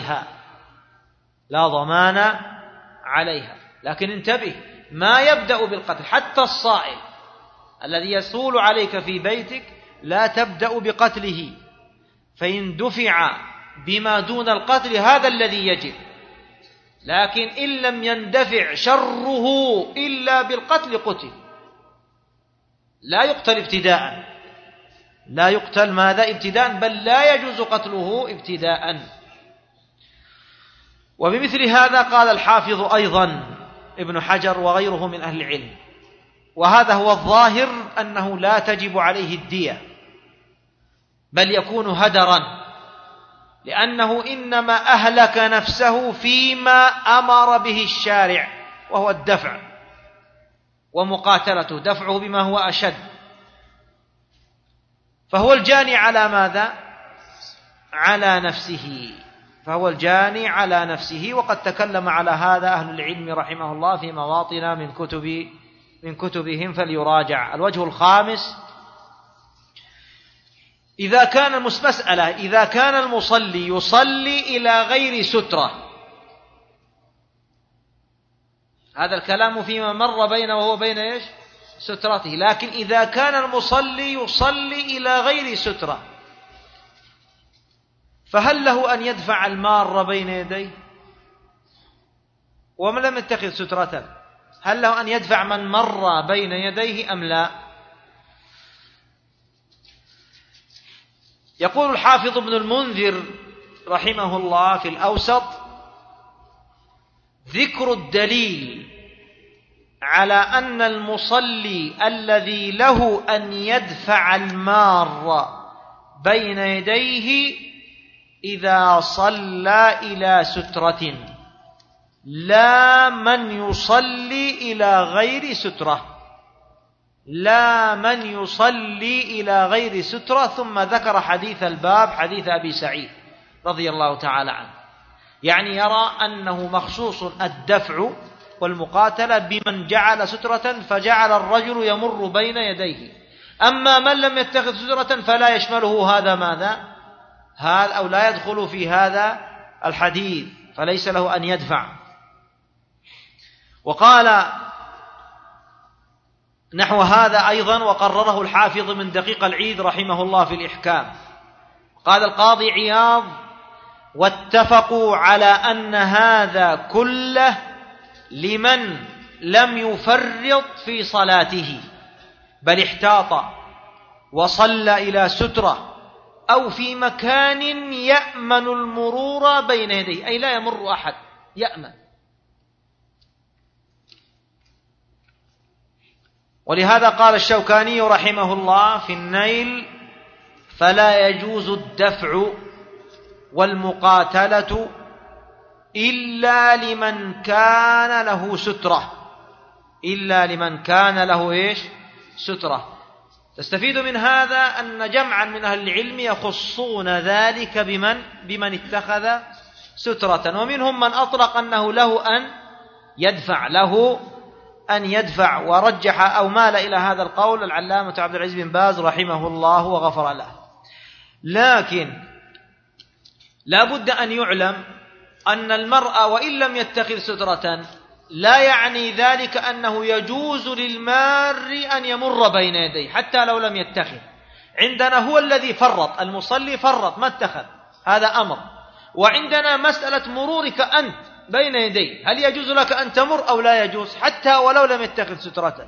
عليها. لكن انتبه، ما يبدأ بالقتل، حتى الصائل الذي يسول عليك في بيتك لا تبدأ بقتله، فإن دفع بما دون القتل هذا الذي يجب. لكن إن لم يندفع شره إلا بالقتل قتل، لا يقتل ابتداء، بل لا يجوز قتله ابتداء. وبمثل هذا قال الحافظ أيضا ابن حجر وغيره من أهل العلم، وهذا هو الظاهر، أنه لا تجب عليه الدية، بل يكون هدرا، لأنه إنما أهلك نفسه فيما أمر به الشارع، وهو الدفع، ومقاتلته دفعه بما هو أشد، فهو الجاني على ماذا؟ فهو الجاني على نفسه. وقد تكلم على هذا أهل العلم رحمه الله في مواطن من كتبهم، فليراجع. الوجه الخامس: إذا كان المصلي يصلي إلى غير سترة، هذا الكلام فيما مر بينه وهو بين إيش؟ سترته. لكن إذا كان المصلي يصلي إلى غير سترة، فهل له أن يدفع المار بين يديه؟ ومن لم يتخذ سترة، هل له أن يدفع من مر بين يديه أم لا؟ يقول الحافظ ابن المنذر رحمه الله في الأوسط: ذكر الدليل على أن المصلي الذي له أن يدفع المار بين يديه إذا صلى إلى سترة، لا من يصلي إلى غير سترة. ثم ذكر حديث الباب، حديث أبي سعيد رضي الله تعالى عنه، يعني يرى أنه مخصوص الدفع والمقاتلة بمن جعل سترة فجعل الرجل يمر بين يديه. أما من لم يتخذ سترة فلا يشمله هذا هذا أو لا يدخل في هذا الحديث، فليس له أن يدفع. وقال نحو هذا أيضا، وقرره الحافظ من دقيق العيد رحمه الله في الإحكام. قال القاضي عياض: واتفقوا على أن هذا كله لمن لم يفرط في صلاته، بل احتاط وصلى إلى سترة أو في مكان يأمن المرور بين يديه، أي لا يمر أحد، يأمن. ولهذا قال الشوكاني رحمه الله في النيل: فلا يجوز الدفع والمقاتلة إلا لمن كان له سترة، إلا لمن كان له إيش؟ سترة. تستفيد من هذا أن جمعا من أهل العلم يخصون ذلك بمن اتخذ سترة، ومنهم من أطلق أنه له أن يدفع، ورجح أو مال إلى هذا القول العلامة عبد العزيز بن باز رحمه الله وغفر له. لكن لا بد أن يعلم أن المرأة وإن لم يتخذ سترة لا يعني ذلك أنه يجوز للمار أن يمر بين يديه حتى لو لم يتخذ. عندنا هو الذي فرط، المصلي فرط ما اتخذ، هذا أمر. وعندنا مسألة مرورك أنت بين يديه، هل يجوز لك أن تمر أو لا يجوز حتى ولو لم يتخذ سترة؟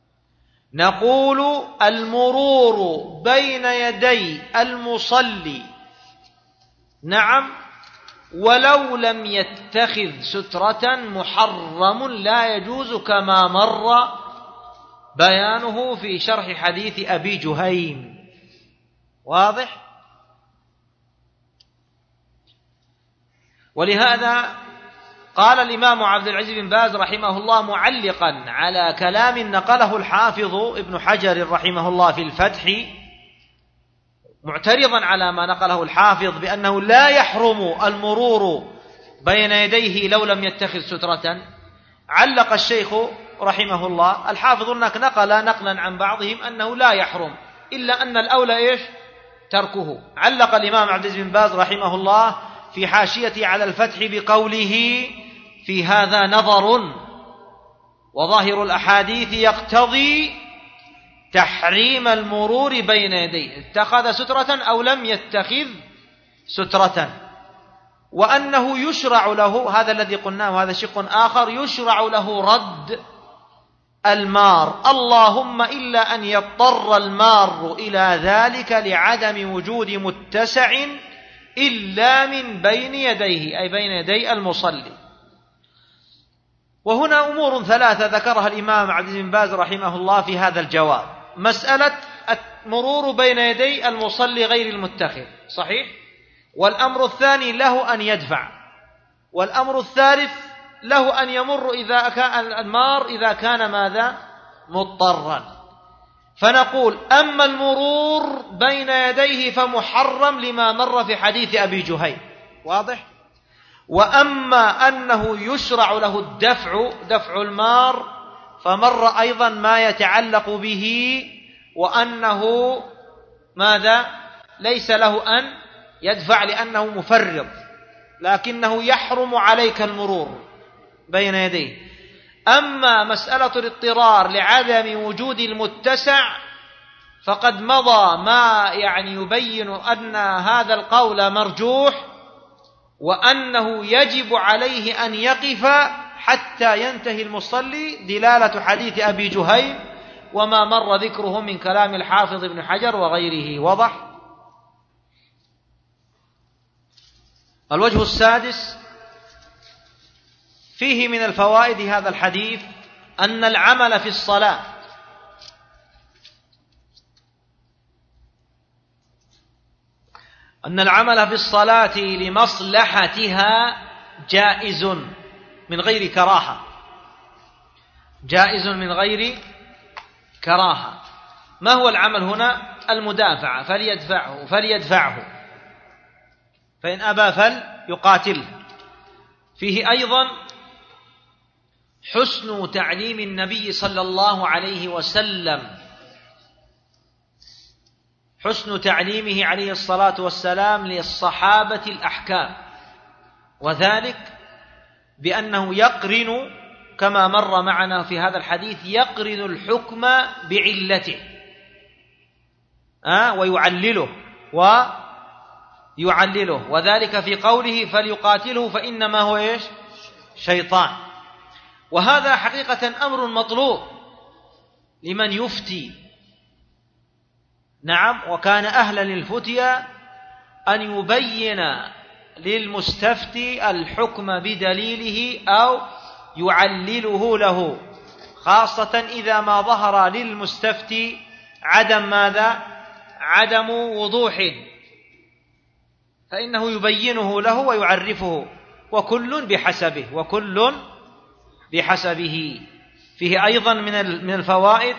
نقول المرور بين يدي المصلي نعم ولو لم يتخذ سترة محرم لا يجوز، كما مر بيانه في شرح حديث أبي جهيم. واضح؟ ولهذا قال الإمام عبد العزيز بن باز رحمه الله معلقا على كلام نقله الحافظ ابن حجر رحمه الله في الفتح، معترضا على ما نقله الحافظ بأنه لا يحرم المرور بين يديه لو لم يتخذ سترة. علق الشيخ رحمه الله، الحافظ نقل نقلا عن بعضهم أنه لا يحرم، إلا أن الأولى إيش؟ تركه. علق الإمام عبد العزيز بن باز رحمه الله في حاشية على الفتح بقوله: في هذا نظر، وظاهر الأحاديث يقتضي تحريم المرور بين يديه اتخذ سترة أو لم يتخذ سترة، وأنه يشرع له، هذا الذي قلناه هذا شق آخر، يشرع له رد المار، اللهم إلا أن يضطر المار إلى ذلك لعدم وجود متسع إلا من بين يديه، أي بين يدي المصلي. وهنا أمور ثلاثة ذكرها الإمام عبد العزيز بن باز رحمه الله في هذا الجواب: مسألة المرور بين يدي المصلي غير المتخذ صحيح، والأمر الثاني له أن يدفع، والأمر الثالث له أن يمر إذا كان المار إذا كان ماذا؟ مضطرا. فنقول أما المرور بين يديه فمحرم لما مر في حديث أبي جهيم، واضح؟ وأما أنه يشرع له دفع المار فمر أيضا ما يتعلق به، وأنه ماذا؟ ليس له أن يدفع لأنه مفرط، لكنه يحرم عليك المرور بين يديه. أما مسألة الاضطرار لعدم وجود المتسع فقد مضى ما يبين أن هذا القول مرجوح، وأنه يجب عليه أن يقف حتى ينتهي المصلي، دلالة حديث أبي جهيم وما مر ذكره من كلام الحافظ ابن حجر وغيره. وضح؟ الوجه السادس فيه من الفوائد هذا الحديث أن العمل في الصلاة لمصلحتها جائز من غير كراهة، جائز من غير كراهة. ما هو العمل هنا؟ المدافعة، فليدفعه فإن أبى فليقاتله. فيه أيضا حسن تعليم النبي صلى الله عليه وسلم، حسن تعليمه عليه الصلاة والسلام للصحابة الأحكام، وذلك بأنه يقرن كما مر معنا في هذا الحديث، يقرن الحكم بعلته ويعلله، وذلك في قوله فليقاتله فإنما هو إيش؟ شيطان. وهذا حقيقة أمر مطلوب لمن يفتي، نعم، وكان أهلا للفتيا أن يبين للمستفتي الحكم بدليله أو يعلله له، خاصة إذا ما ظهر للمستفتي عدم ماذا؟ عدم وضوح فإنه يبينه له ويعرفه، وكل بحسبه. فيه أيضا من الفوائد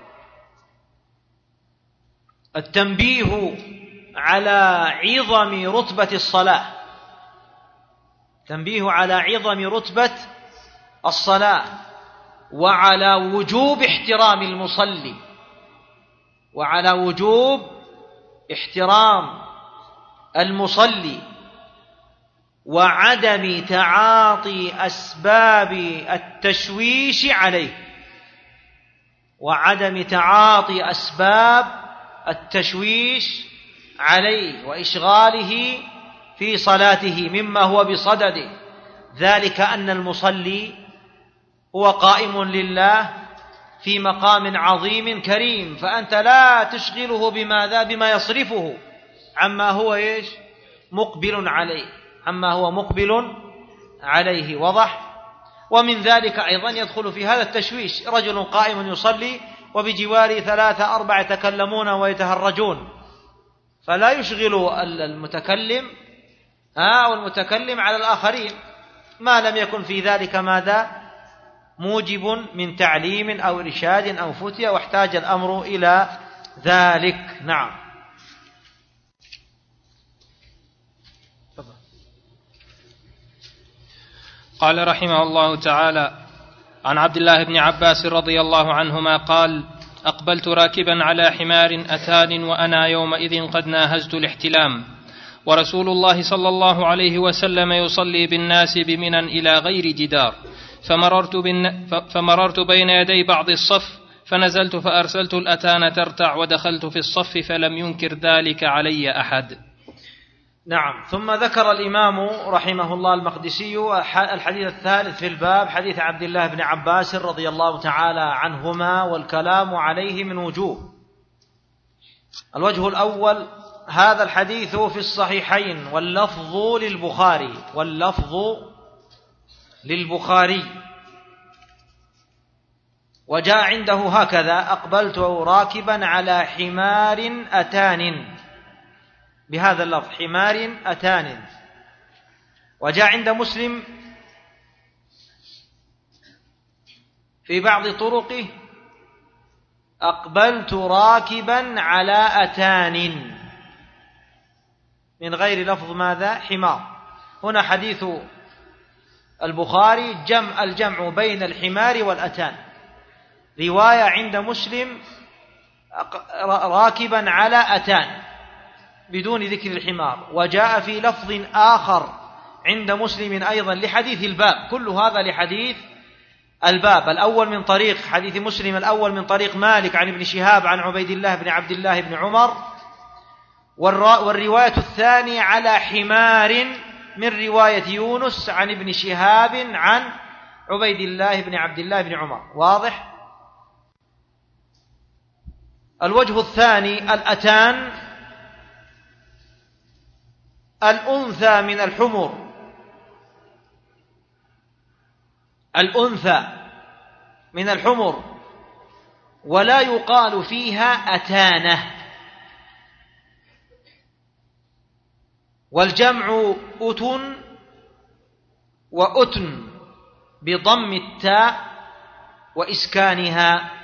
التنبيه على عظم رتبة الصلاة، تنبيه على عظم رتبة الصلاة، وعلى وجوب احترام المصلي، وعلى وجوب احترام المصلي، وعدم تعاطي أسباب التشويش عليه، وعدم تعاطي أسباب التشويش عليه وإشغاله في صلاته مما هو بصدده، ذلك أن المصلي هو قائم لله في مقام عظيم كريم، فأنت لا تشغله بما يصرفه عما هو مقبل عليه، وضح. ومن ذلك أيضا يدخل في هذا التشويش رجل قائم يصلي وبجواره 3-4 يتكلمون ويتهرجون، فلا يشغل المتكلم والمتكلم على الآخرين ما لم يكن في ذلك موجب من تعليم أو إرشاد أو فتية واحتاج الأمر إلى ذلك. نعم. قال رحمه الله تعالى: عن عبد الله بن عباس رضي الله عنهما قال: أقبلت راكبا على حمار أتان وأنا يومئذ قد ناهزت الاحتلام، ورسول الله صلى الله عليه وسلم يصلي بالناس بمنى إلى غير جدار، فمررت بين يدي بعض الصف فنزلت فأرسلت الأتان ترتع ودخلت في الصف فلم ينكر ذلك علي أحد. نعم. ثم ذكر الإمام رحمه الله المقدسي الحديث الثالث في الباب، حديث عبد الله بن عباس رضي الله تعالى عنهما، والكلام عليه من وجوه. الوجه الأول: هذا الحديث في الصحيحين واللفظ للبخاري، وجاء عنده هكذا: أقبلت راكبا على حمار أتان، بهذا اللفظ حمار أتان. وجاء عند مسلم في بعض طرقه: أقبلت راكبا على أتان، من غير لفظ حمار. هنا حديث البخاري الجمع بين الحمار والأتان، رواية عند مسلم راكبا على أتان بدون ذكر الحمار، وجاء في لفظ آخر عند مسلم أيضا لحديث الباب. كل هذا لحديث الباب. الأول من طريق حديث مسلم الأول من طريق مالك عن ابن شهاب عن عبيد الله بن عبد الله بن عمر، والرواية الثانية على حمار من رواية يونس عن ابن شهاب عن عبيد الله بن عبد الله بن عمر. واضح؟ الوجه الثاني: الأتان الأنثى من الحمر، الأنثى من الحمر، ولا يقال فيها أتانة، والجمع أتن وأتن بضم التاء وإسكانها.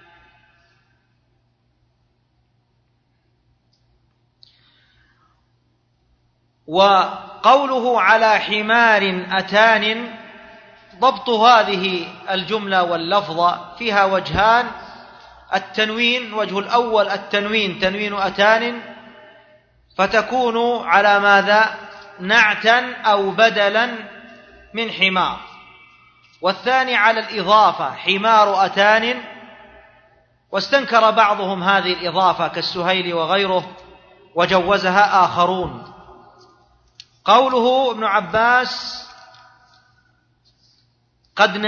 وقوله على حمار أتان، ضبط هذه الجملة واللفظة فيها وجهان: التنوين، وجه الأول التنوين تنوين أتان، فتكون على ماذا؟ نعتا أو بدلا من حمار. والثاني على الإضافة حمار أتان، واستنكر بعضهم هذه الإضافة كالسهيلي وغيره وجوزها آخرون. قوله ابن عباس قد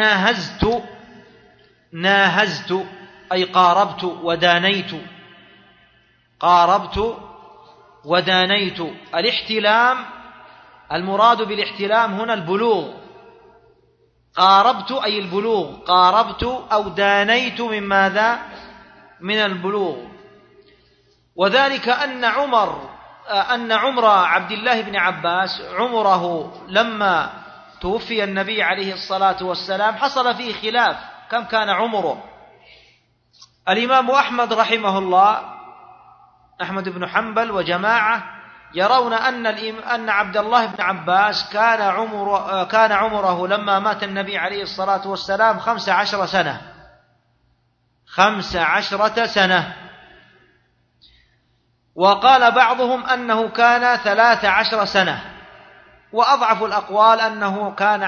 ناهزت أي قاربت ودانيت. الاحتلام المراد بالاحتلام هنا البلوغ، قاربت أي البلوغ، قاربت أو دانيت من ماذا؟ من البلوغ. وذلك أن عمر عبد الله بن عباس عمره لما توفي النبي عليه الصلاة والسلام حصل فيه خلاف كم كان عمره. الإمام أحمد رحمه الله، أحمد بن حنبل وجماعة يرون أن عبد الله بن عباس كان عمره لما مات النبي عليه الصلاة والسلام 15 سنة، 15 سنة. وقال بعضهم أنه كان 13 سنة، وأضعف الأقوال أنه كان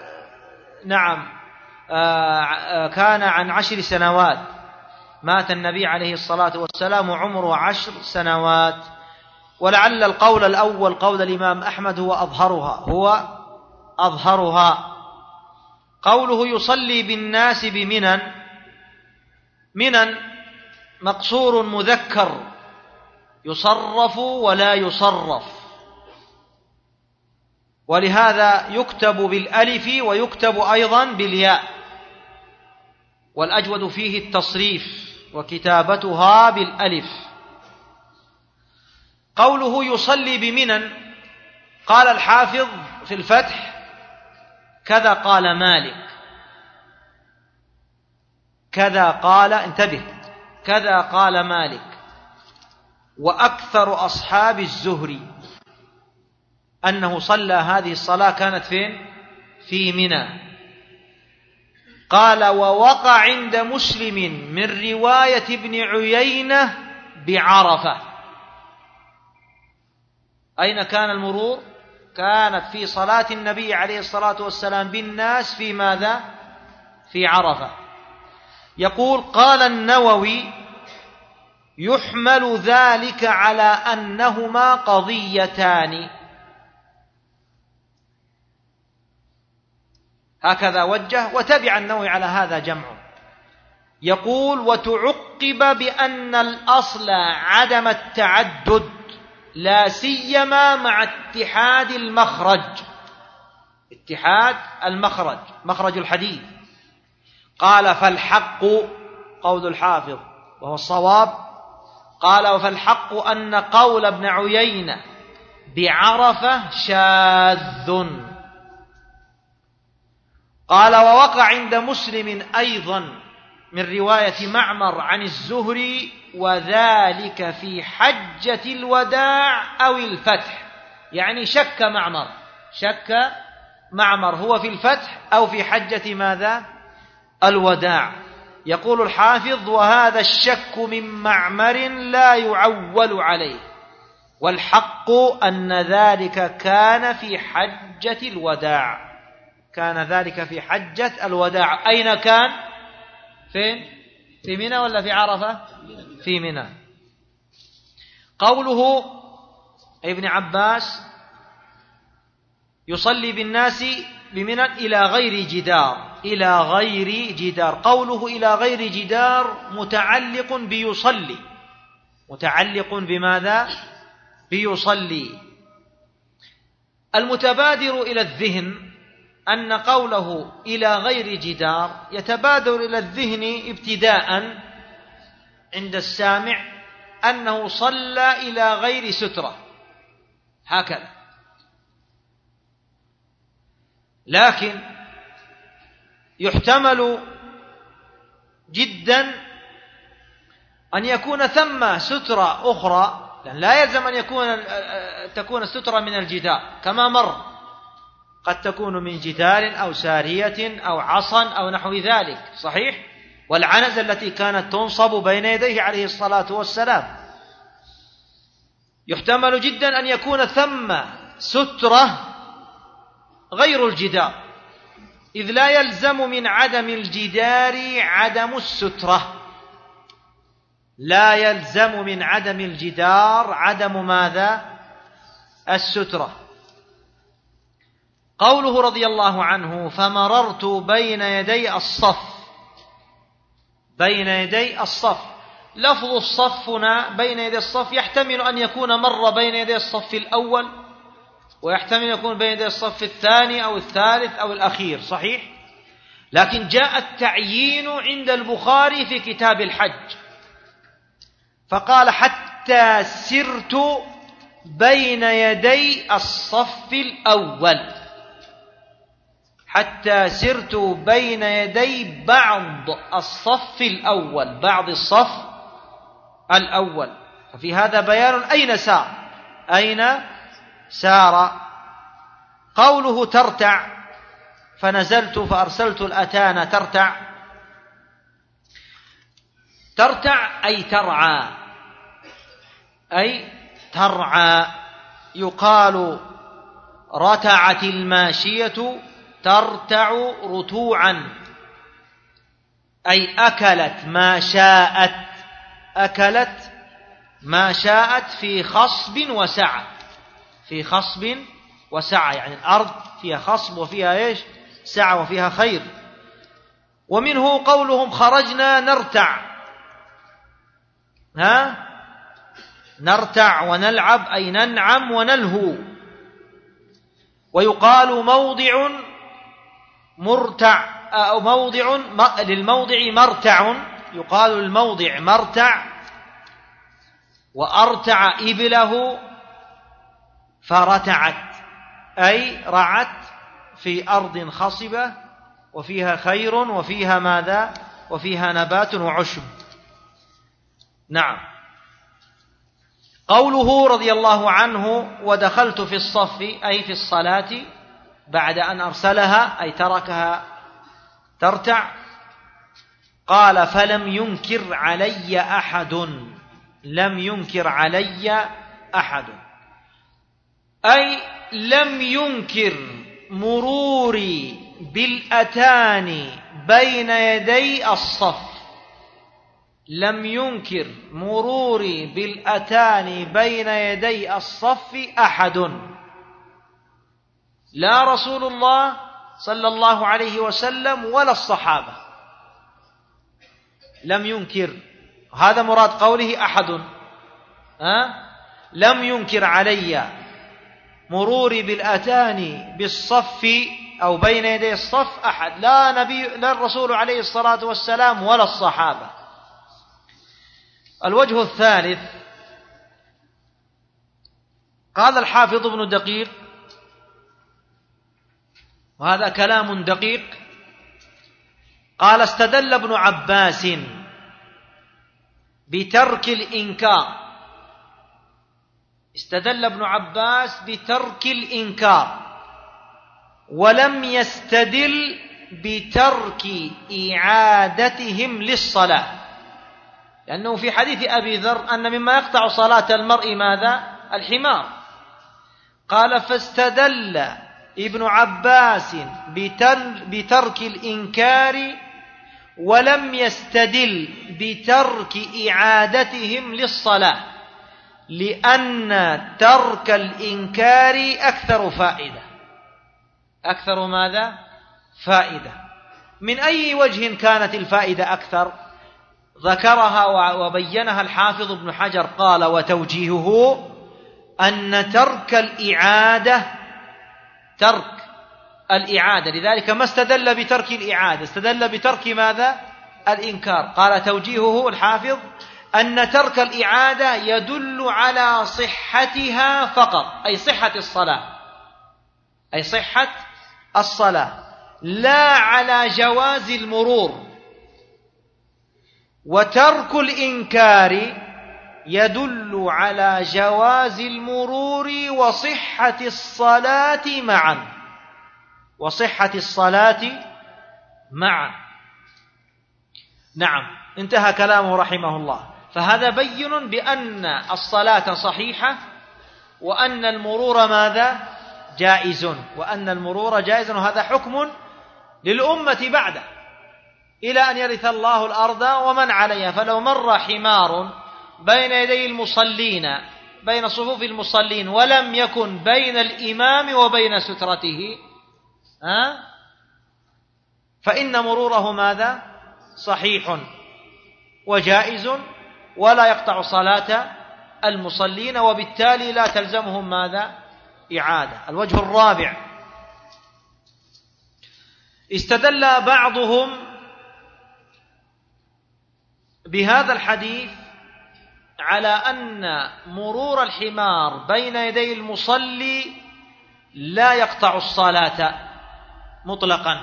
كان عن 10 سنوات. مات النبي عليه الصلاة والسلام وعمره 10 سنوات. ولعل القول الأول قول الإمام أحمد هو أظهرها. قوله يصلي بالناس بمنن، منن مقصور مذكر يصرف ولا يصرف، ولهذا يكتب بالألف ويكتب أيضا بالياء، والأجود فيه التصريف وكتابتها بالألف. قوله يصلي بمنن، قال الحافظ في الفتح كذا قال مالك، كذا قال، انتبه، كذا قال مالك وأكثر أصحاب الزهري أنه صلى هذه الصلاة كانت فين؟ في منى. قال ووقع عند مسلم من رواية ابن عيينة بعرفة. أين كان المرور؟ كانت في صلاة النبي عليه الصلاة والسلام بالناس في ماذا؟ في عرفة. يقول قال النووي يحمل ذلك على أنهما قضيتان، هكذا وجه، وتبع النووي على هذا جمع. يقول وتعقب بأن الأصل عدم التعدد لا سيما مع اتحاد المخرج، اتحاد المخرج، مخرج الحديث. قال فالحق، قول الحافظ وهو الصواب، قال فالحق أن قول ابن عيينة بعرفة شاذ. قال ووقع عند مسلم أيضا من رواية معمر عن الزهري وذلك في حجة الوداع أو الفتح، يعني شك معمر هو في الفتح أو في حجة ماذا؟ الوداع. يقول الحافظ وهذا الشك من معمر لا يعول عليه، والحق أن ذلك كان في حجة الوداع، كان ذلك في حجة الوداع. أين كان؟ فين؟ في منى ولا في عرفة؟ في منى. قوله ابن عباس يصلي بالناس بمنى إلى غير جدار، إلى غير جدار، قوله إلى غير جدار متعلق بيصلي، متعلق بماذا؟ بيصلي. المتبادر إلى الذهن أن قوله إلى غير جدار يتبادر إلى الذهن ابتداء عند السامع أنه صلى إلى غير سترة هكذا، لكن يحتمل جدا أن يكون ثم سترة أخرى، لأن لا يلزم أن تكون السترة من الجدار كما مر، قد تكون من جدار أو سارية أو عصا أو نحو ذلك، صحيح؟ والعنزة التي كانت تنصب بين يديه عليه الصلاة والسلام. يحتمل جدا أن يكون ثم سترة غير الجدار، إذ لا يلزم من عدم الجدار عدم السترة، لا يلزم من عدم الجدار عدم ماذا؟ السترة. قوله رضي الله عنه فمررت بين يدي الصف، بين يدي الصف، لفظ الصف هنا بين يدي الصف يحتمل أن يكون مر بين يدي الصف الأول، ويحتمل أن يكون بين يدي الصف الثاني أو الثالث أو الأخير، صحيح؟ لكن جاء التعيين عند البخاري في كتاب الحج، فقال حتى حتى سرت بين يدي الصف الأول، حتى سرت بين يدي بعض الصف الأول، بعض الصف الأول. ففي هذا بيان أين سار، أين سار. قوله ترتع، فنزلت فأرسلت الأتان ترتع، ترتع أي ترعى، أي ترعى. يقال رتعت الماشية ترتع رتوعا، أي أكلت ما شاءت، أكلت ما شاءت في خصب وسعة، في خصب وسعة، يعني الأرض فيها خصب وفيها إيش؟ سعة وفيها خير. ومنه قولهم خرجنا نرتع، نرتع ونلعب أي ننعم ونلهو. ويقال موضع مرتع، أو موضع للموضع مرتع، يقال للموضع مرتع. وأرتع إبله فرتعت، أي رعت في أرض خصبة وفيها خير وفيها ماذا؟ وفيها نبات وعشب. نعم. قوله رضي الله عنه ودخلت في الصف، أي في الصلاة بعد أن أرسلها، أي تركها ترتع. قال فلم ينكر علي أحد، لم ينكر علي أحد، أي لم ينكر مروري بالأتان بين يدي الصف، لم ينكر مروري بالأتان بين يدي الصف أحد، لا رسول الله صلى الله عليه وسلم ولا الصحابة، لم ينكر. هذا مراد قوله أحد، لم ينكر علي مروري بالأتان بالصف أو بين يدي الصف أحد، لا الرسول عليه الصلاة والسلام ولا الصحابة. الوجه الثالث، قال الحافظ ابن دقيق، وهذا كلام دقيق، قال استدل ابن عباس بترك الإنكار، استدل ابن عباس بترك الإنكار، ولم يستدل بترك إعادتهم للصلاة، لأنه في حديث أبي ذر أن مما يقطع صلاة المرء ماذا؟ الحمار. قال فاستدل ابن عباس بترك الإنكار ولم يستدل بترك إعادتهم للصلاة، لأن ترك الإنكار أكثر فائدة، أكثر ماذا؟ فائدة. من أي وجه كانت الفائدة أكثر؟ ذكرها وبينها الحافظ ابن حجر، قال وتوجيهه أن ترك الإعادة، ترك الإعادة، لذلك ما استدل بترك الإعادة، استدل بترك ماذا؟ الإنكار. قال توجيهه الحافظ أن ترك الإعادة يدل على صحتها فقط، أي صحة الصلاة، أي صحة الصلاة، لا على جواز المرور. وترك الإنكار يدل على جواز المرور وصحة الصلاة معا، وصحة الصلاة معا. نعم، انتهى كلامه رحمه الله. فهذا بين بأن الصلاة صحيحة، وأن المرور ماذا؟ جائز، وأن المرور جائز، وهذا حكم للأمة بعده إلى أن يرث الله الأرض ومن عليها. فلو مر حمار بين يدي المصلين، بين صفوف المصلين، ولم يكن بين الإمام وبين سترته، فإن مروره ماذا؟ صحيح وجائز، ولا يقطع صلاة المصلين، وبالتالي لا تلزمهم ماذا؟ إعادة. الوجه الرابع، استدل بعضهم بهذا الحديث على أن مرور الحمار بين يدي المصلي لا يقطع الصلاة مطلقا،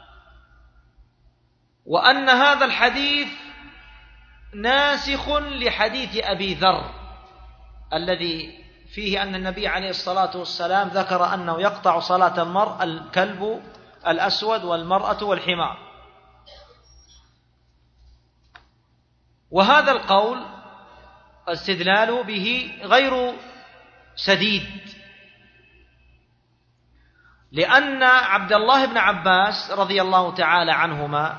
وأن هذا الحديث ناسخ لحديث أبي ذر الذي فيه أن النبي عليه الصلاة والسلام ذكر أنه يقطع صلاة المرء الكلب الأسود والمرأة والحمار. وهذا القول الاستدلال به غير سديد، لأن عبد الله بن عباس رضي الله تعالى عنهما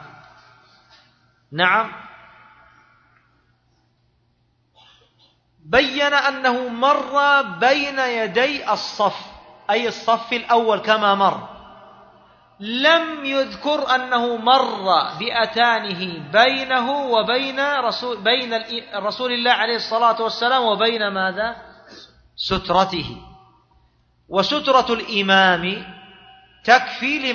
بين أنه مر بين يدي الصف، أي الصف الأول كما مر، لم يذكر أنه مر بأتانه بينه وبين رسول الله عليه الصلاة والسلام وبين ماذا؟ سترته. وسترة الإمام تكفي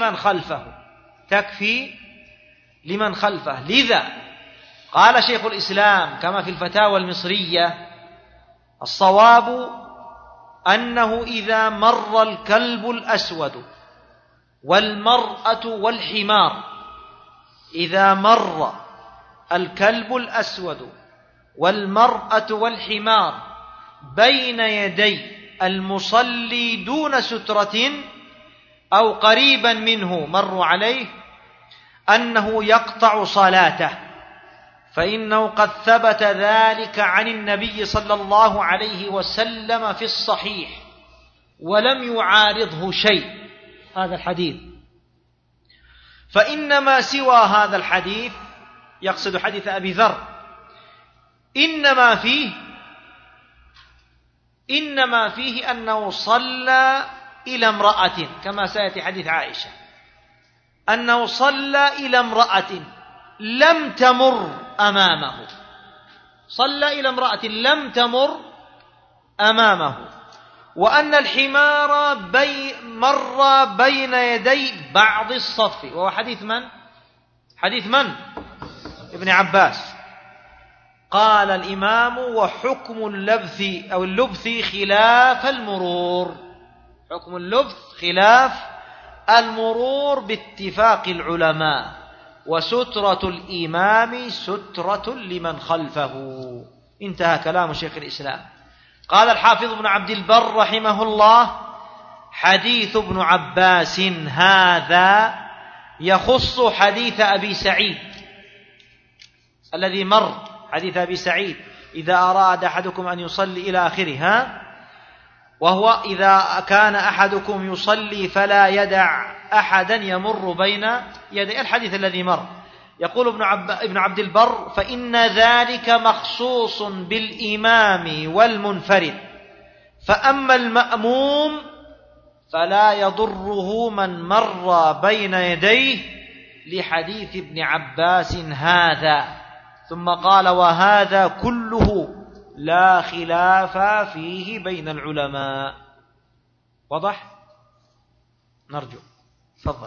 لمن خلفه. لذا قال شيخ الإسلام كما في الفتاوى المصرية: الصواب أنه إذا مر الكلب الأسود والمرأة والحمار، إذا مر الكلب الأسود والمرأة والحمار بين يدي المصلي دون سترة أو قريبا منه مروا عليه، أنه يقطع صلاته، فإنه قد ثبت ذلك عن النبي صلى الله عليه وسلم في الصحيح ولم يعارضه شيء هذا الحديث. فإنما سوى هذا الحديث، يقصد حديث أبي ذر، إنما فيه أنه صلى إلى امرأة، كما سيأتي حديث عائشة، أنه صلى إلى امرأة لم تمر أمامه، صلى إلى امرأة لم تمر أمامه، وأن الحمار مر بين يدي بعض الصف، وهو حديث من؟ حديث من؟ ابن عباس. قال الإمام: وحكم اللبث أو اللبث خلاف المرور، حكم اللبث خلاف المرور باتفاق العلماء، وسترة الإمام سترة لمن خلفه. انتهى كلام شيخ الإسلام. قال الحافظ ابن عبد البر رحمه الله: حديث ابن عباس هذا يخص حديث أبي سعيد الذي مر، حديث أبي سعيد: إذا أراد أحدكم أن يصلي إلى آخره، وهو إذا كان أحدكم يصلي فلا يدع أحدا يمر بين يدي، الحديث الذي مر. يقول ابن عبد البر: فإن ذلك مخصوص بالإمام والمنفرد، فأما المأموم فلا يضره من مر بين يديه، لحديث ابن عباس هذا. ثم قال: وهذا كله لا خلاف فيه بين العلماء. واضح؟ نرجو. تفضل.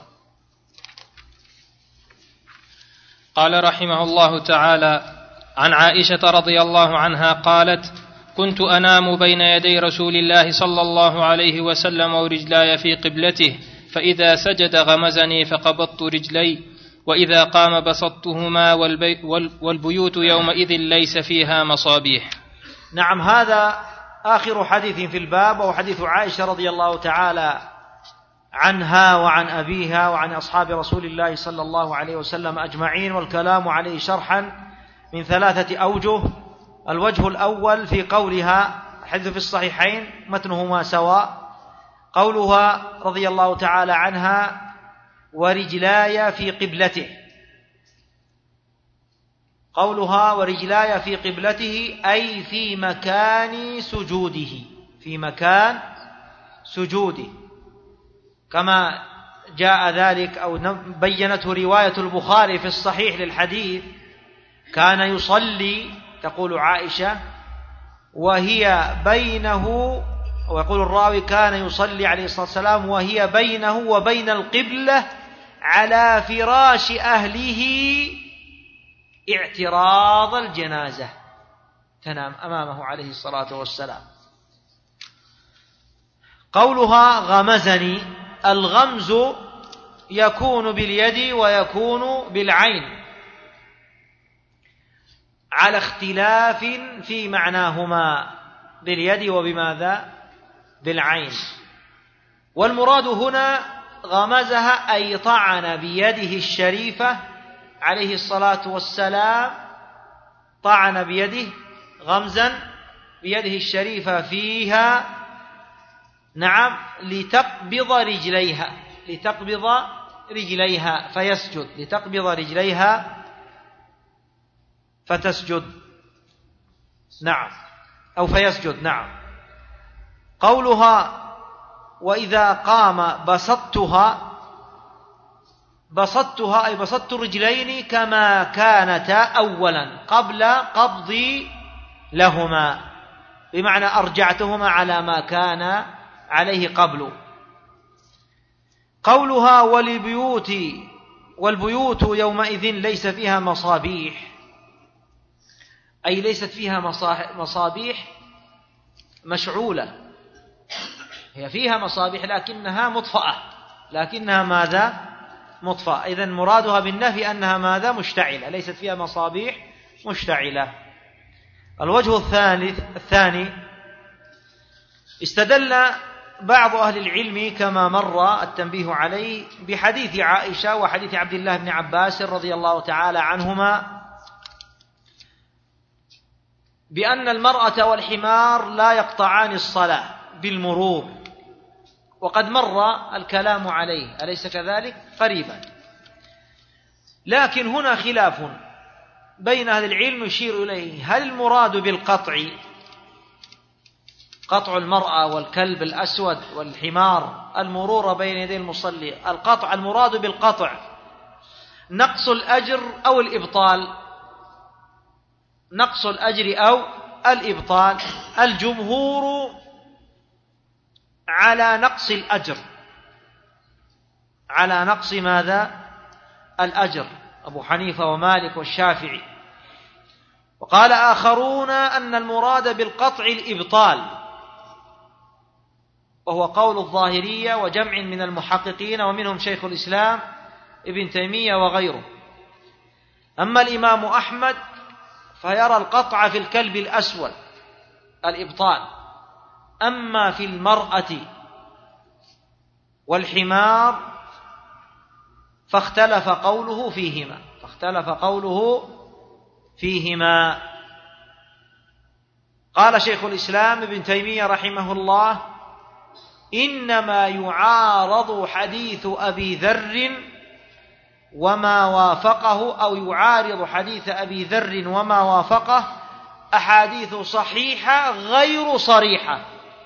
قال رحمه الله تعالى: عن عائشة رضي الله عنها قالت: كنت أنام بين يدي رسول الله صلى الله عليه وسلم ورجلاي في قبلته، فإذا سجد غمزني فقبضت رجلي، وإذا قام بسطتهما، والبيوت يومئذ ليس فيها مصابيح. نعم، هذا آخر حديث في الباب، وهو حديث عائشة رضي الله تعالى عنها وعن أبيها وعن أصحاب رسول الله صلى الله عليه وسلم أجمعين، والكلام عليه شرحا من 3 أوجه. الوجه الأول في قولها، حديث في الصحيحين متنهما سواء، قولها رضي الله تعالى عنها: ورجلاي في قبلته، قولها ورجلاي في قبلته أي في مكان سجوده، في مكان سجوده، كما جاء ذلك أو بينته رواية البخاري في الصحيح للحديث: كان يصلي، تقول عائشة، وهي بينه، ويقول الراوي: كان يصلي عليه الصلاة والسلام وهي بينه وبين القبلة على فراش أهله اعتراض الجنازة، تنام أمامه عليه الصلاة والسلام. قولها غمزني، الغمز يكون باليد ويكون بالعين على اختلاف في معناهما، باليد وبماذا؟ بالعين. والمراد هنا غمزها أي طعن بيده الشريفة عليه الصلاة والسلام، طعن بيده غمزا بيده الشريفة فيها، نعم، لتقبض رجليها فيسجد، لتقبض رجليها فتسجد، نعم، أو فيسجد، نعم. قولها وإذا قام بسطتها أي بسطت الرجلين كما كانتا أولا قبل قبضي لهما، بمعنى أرجعتهما على ما كان عليه قبل. قولها والبيوت يومئذ ليس فيها مصابيح، أي ليست فيها مصابيح مشعولة، هي فيها مصابيح لكنها مطفأة، لكنها ماذا؟ مطفأة. إذن مرادها بالنفي أنها ماذا؟ مشتعلة، ليست فيها مصابيح مشتعلة. الوجه الثاني استدل بعض أهل العلم كما مر التنبيه عليه بحديث عائشة وحديث عبد الله بن عباس رضي الله تعالى عنهما بأن المرأة والحمار لا يقطعان الصلاة بالمرور، وقد مر الكلام عليه، أليس كذلك؟ قريبا. لكن هنا خلاف بين أهل العلم يشير إليه، هل المراد بالقطع قطع المرأة والكلب الأسود والحمار المرور بين يدي المصلي، القطع المراد بالقطع نقص الأجر أو الإبطال؟ نقص الأجر أو الإبطال؟ الجمهور على نقص الأجر، على نقص ماذا؟ الأجر، أبو حنيفة ومالك والشافعي. وقال آخرون أن المراد بالقطع الإبطال، وهو قول الظاهرية وجمع من المحققين ومنهم شيخ الإسلام ابن تيمية وغيره. أما الإمام أحمد فيرى القطع في الكلب الأسود الإبطال، أما في المرأة والحمار فاختلف قوله فيهما. قال شيخ الإسلام ابن تيمية رحمه الله: إنما يعارض حديث أبي ذر وما وافقه، أو يعارض حديث أبي ذر وما وافقه أحاديث صحيحة غير صريحة،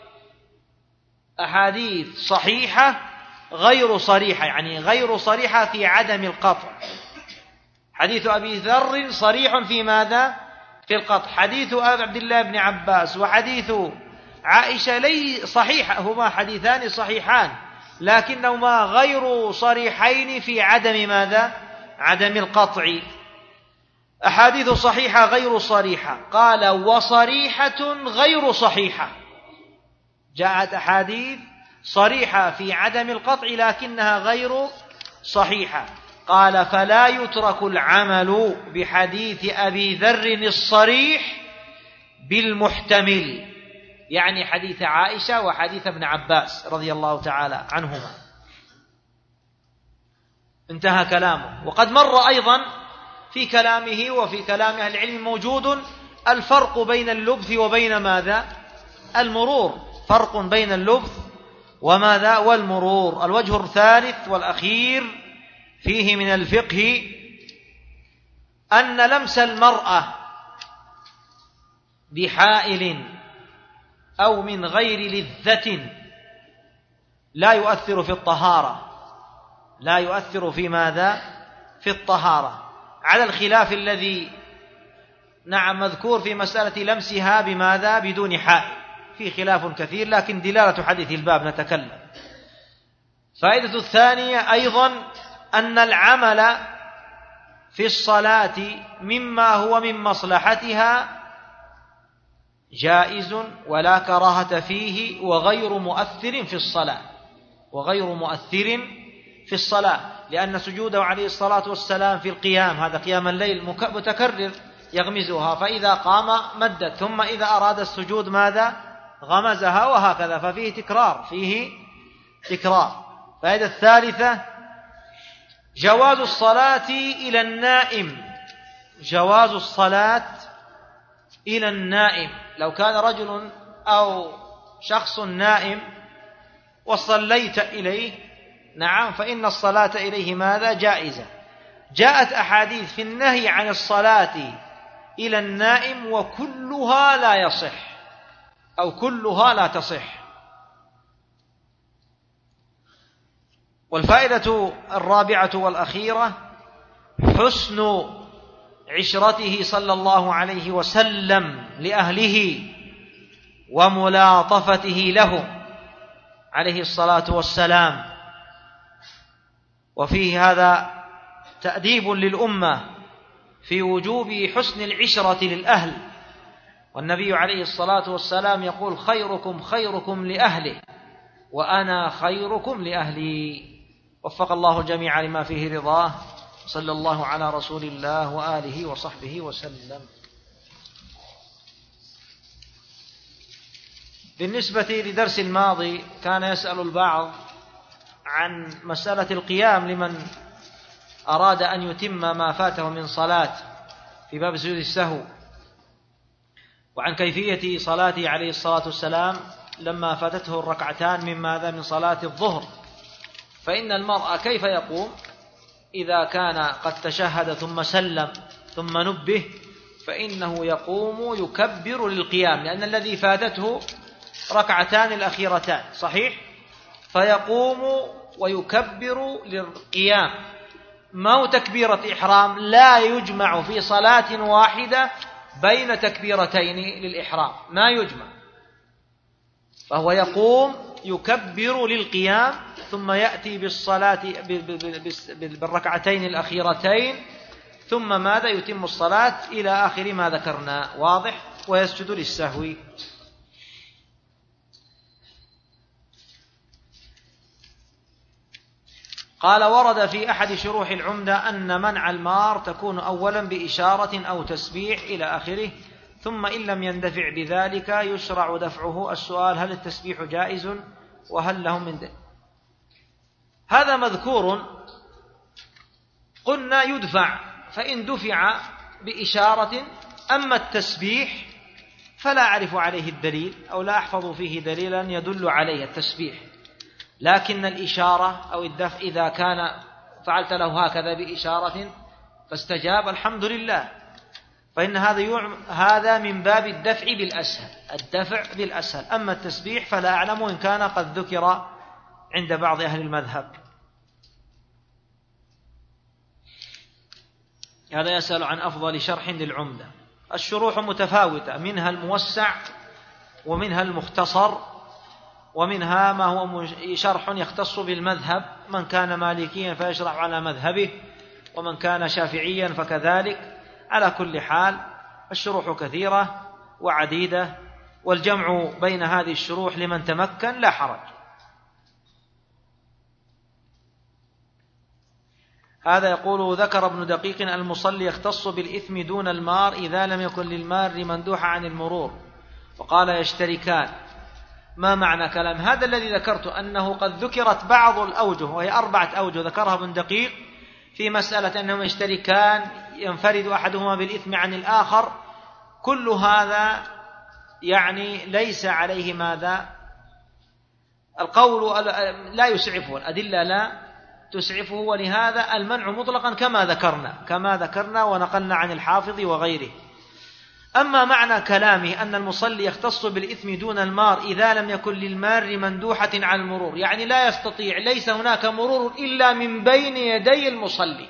أحاديث صحيحة غير صريحة، يعني غير صريحة في عدم القطع. حديث أبي ذر صريح في ماذا؟ في القطع. حديث عبد الله بن عباس وحديث عائشة لي صحيح، هما حديثان صحيحان لكنهما غير صريحين في عدم ماذا؟ عدم القطع. أحاديث صحيحة غير صريحة، قال وصريحة غير صحيحة، جاءت أحاديث صريحة في عدم القطع لكنها غير صحيحة. قال فلا يترك العمل بحديث أبي ذر الصريح بالمحتمل، يعني حديث عائشة وحديث ابن عباس رضي الله تعالى عنهما. انتهى كلامه. وقد مر أيضا في كلامه وفي كلام أهل العلم موجود الفرق بين اللبث وبين ماذا؟ المرور، فرق بين اللبث وماذا؟ والمرور. الوجه الثالث والأخير فيه من الفقه أن لمس المرأة بحائل أو من غير لذة لا يؤثر في الطهارة، لا يؤثر في ماذا؟ في الطهارة، على الخلاف الذي نعم مذكور في مسألة لمسها بماذا؟ بدون حائل، في خلاف كثير، لكن دلالة حديث الباب نتكلم. فائدة الثانية أيضا أن العمل في الصلاة مما هو من مصلحتها جائز ولا كراهة فيه وغير مؤثر في الصلاة لأن سجوده عليه الصلاة والسلام في القيام هذا قيام الليل متكرر يغمزها، فإذا قام مدت، ثم إذا أراد السجود ماذا؟ غمزها، وهكذا، ففيه تكرار. فائدة الثالثة جواز الصلاة إلى النائم، لو كان رجل أو شخص نائم وصليت إليه، نعم، فإن الصلاة إليه ماذا؟ جائزة. جاءت أحاديث في النهي عن الصلاة إلى النائم وكلها لا يصح أو كلها لا تصح. والفائدة الرابعة والأخيرة حسن عشرته صلى الله عليه وسلم لأهله وملاطفته لهم عليه الصلاة والسلام، وفيه هذا تأديب للأمة في وجوب حسن العشرة للأهل، والنبي عليه الصلاة والسلام يقول خيركم خيركم لأهله وأنا خيركم لأهلي. وفق الله الجميع لما فيه رضاه، صلى الله على رسول الله وآله وصحبه وسلم. بالنسبة لدرس الماضي كان يسأل البعض عن مسألة القيام لمن أراد أن يتم ما فاته من صلاة في باب سجود السهو، وعن كيفية صلاته عليه الصلاة والسلام لما فاتته الركعتان من صلاة الظهر. فإن المرء كيف يقوم إذا كان قد تشهد ثم سلم ثم نبه، فإنه يقوم يكبر للقيام، لأن الذي فاتته ركعتان الأخيرتان صحيح، فيقوم ويكبر للقيام. ما هو تكبيرة إحرام، لا يجمع في صلاة واحدة بين تكبيرتين للإحرام، ما يجمع، فهو يقوم يكبر للقيام ثم يأتي بالصلاة بالركعتين الأخيرتين، ثم ماذا؟ يتم الصلاة إلى آخر ما ذكرنا، واضح؟ ويسجد للسهو. قال ورد في أحد شروح العمدة أن منع المار تكون أولا بإشارة أو تسبيح إلى آخره، ثم إن لم يندفع بذلك يشرع دفعه. السؤال: هل التسبيح جائز وهل له من ذلك؟ هذا مذكور، قلنا يدفع، فإن دفع بإشارة. أما التسبيح فلا أعرف عليه الدليل أو لا أحفظ فيه دليلا يدل عليه التسبيح، لكن الإشارة أو الدفع إذا كان فعلت له هكذا بإشارة فاستجاب الحمد لله، فإن هذا من باب الدفع بالأسهل. أما التسبيح فلا أعلم، إن كان قد ذكر عند بعض أهل المذهب. هذا يسأل عن أفضل شرح للعمدة. الشروح متفاوتة، منها الموسع ومنها المختصر، ومنها ما هو شرح يختص بالمذهب، من كان مالكيا فيشرح على مذهبه، ومن كان شافعيا فكذلك. على كل حال الشروح كثيرة وعديدة، والجمع بين هذه الشروح لمن تمكن لا حرج. هذا يقول: ذكر ابن دقيق المصلي يختص بالإثم دون المار إذا لم يكن للمار مندوحة عن المرور، وقال يشتركان. ما معنى كلام هذا الذي ذكرت؟ أنه قد ذكرت بعض الأوجه، وهي 4 أوجه ذكرها ابن دقيق في مسألة أنهم يشتركان، ينفرد أحدهما بالإثم عن الآخر. كل هذا يعني ليس عليه ماذا؟ القول لا يسعفه، الأدلة لا تسعفه، ولهذا المنع مطلقا كما ذكرنا ونقلنا عن الحافظ وغيره. أما معنى كلامه أن المصلي يختص بالإثم دون المار إذا لم يكن للمار مندوحة عن المرور، يعني لا يستطيع، ليس هناك مرور إلا من بين يدي المصلي،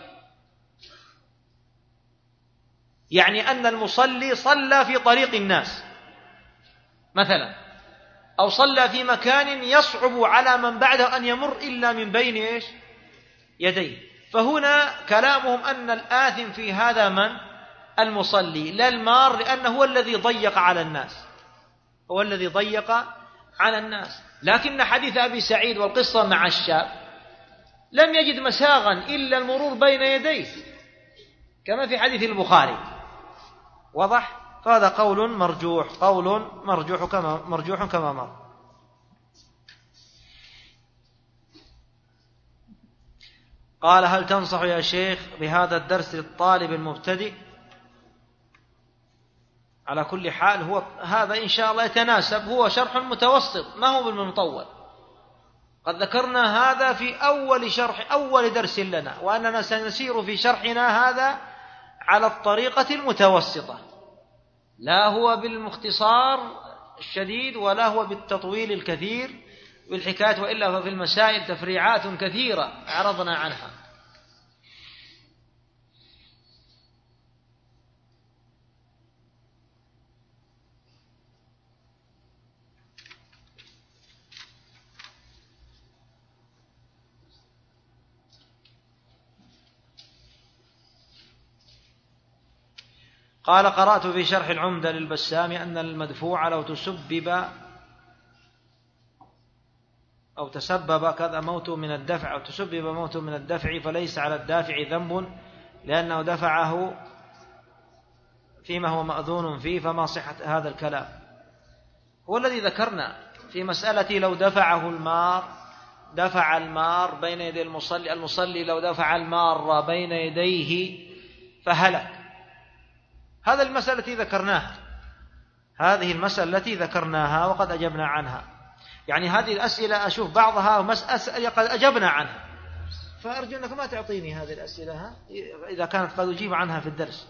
يعني أن المصلي صلى في طريق الناس مثلا، أو صلى في مكان يصعب على من بعده أن يمر إلا من بين يديه. فهنا كلامهم أن الآثم في هذا من؟ المصلي، لا المار، لأنه هو الذي ضيق على الناس. هو الذي ضيق على الناس. لكن حديث أبي سعيد والقصة مع الشاب لم يجد مساغا إلا المرور بين يديه كما في حديث البخاري. واضح؟ فهذا قول مرجوح كما مر. قال: هل تنصح يا شيخ بهذا الدرس للطالب المبتدئ؟ على كل حال هو هذا إن شاء الله يتناسب، هو شرح متوسط ما هو بالمطول. قد ذكرنا هذا في أول درس لنا، وأننا سنسير في شرحنا هذا على الطريقة المتوسطة، لا هو بالاختصار الشديد ولا هو بالتطويل الكثير بالحكاية، وإلا ففي المسائل تفريعات كثيرة عرضنا عنها. قال: قرأت في شرح العمدة للبسام أن المدفوع لو تسبب كذا موت من الدفع أو تسبب موت من الدفع فليس على الدافع ذنب لأنه دفعه فيما هو مأذون فيه. فما صحة هذا الكلام؟ هو الذي ذكرنا في مسألة لو دفع المار بين يدي المصلي لو دفع المار بين يديه فهلك. هذه المسألة التي ذكرناها وقد أجبنا عنها. يعني هذه الأسئلة أشوف بعضها أسئلة قد أجبنا عنها، فأرجو أنك ما تعطيني هذه الأسئلة إذا كانت قد أجيب عنها في الدرس.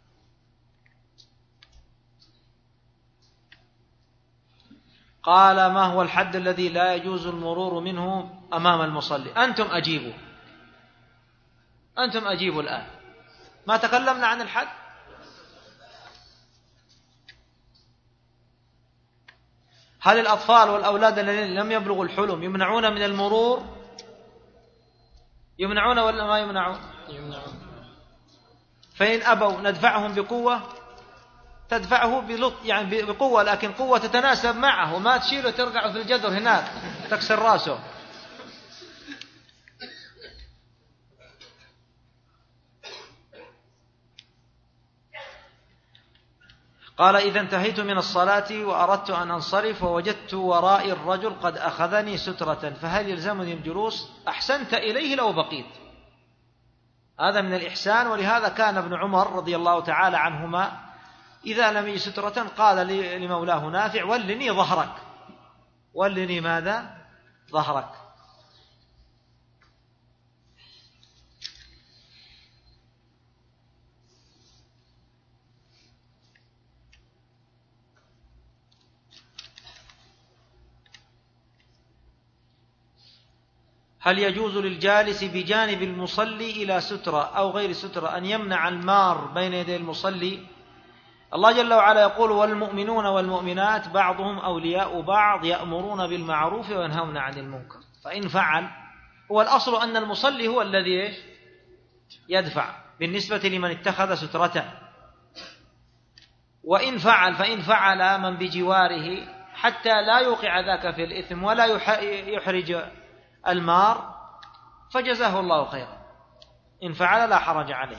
قال: ما هو الحد الذي لا يجوز المرور منه أمام المصلي؟ أنتم أجيبوا الآن. ما تكلمنا عن الحد؟ هل الأطفال والأولاد الذين لم يبلغوا الحلم يمنعون من المرور؟ يمنعون ولا ما يمنعون؟ فإن أبوا ندفعهم بقوة، تدفعه يعني بقوة، لكن قوة تتناسب معه، وما تشيله ترقعه في الجدر هناك تكسر راسه. قال: إذا انتهيت من الصلاة وأردت أن أنصرف ووجدت ورائي الرجل قد أخذني سترة فهل يلزمني الجلوس؟ أحسنت إليه لو بقيت، هذا من الإحسان. ولهذا كان ابن عمر رضي الله تعالى عنهما إذا لم يجد سترة قال لمولاه نافع: ولني ظهرك. ولني ماذا؟ ظهرك. هل يجوز للجالس بجانب المصلي إلى سترة أو غير سترة أن يمنع المار بين يدي المصلي؟ الله جل وعلا يقول: والمؤمنون والمؤمنات بعضهم أولياء بعض يأمرون بالمعروف وينهون عن المنكر. فإن فعل، هو الأصل أن المصلي هو الذي يدفع بالنسبة لمن اتخذ سترته. وإن فعل من بجواره حتى لا يوقع ذاك في الإثم ولا يحرج المار فجزاه الله خيرا، إن فعل لا حرج عليه.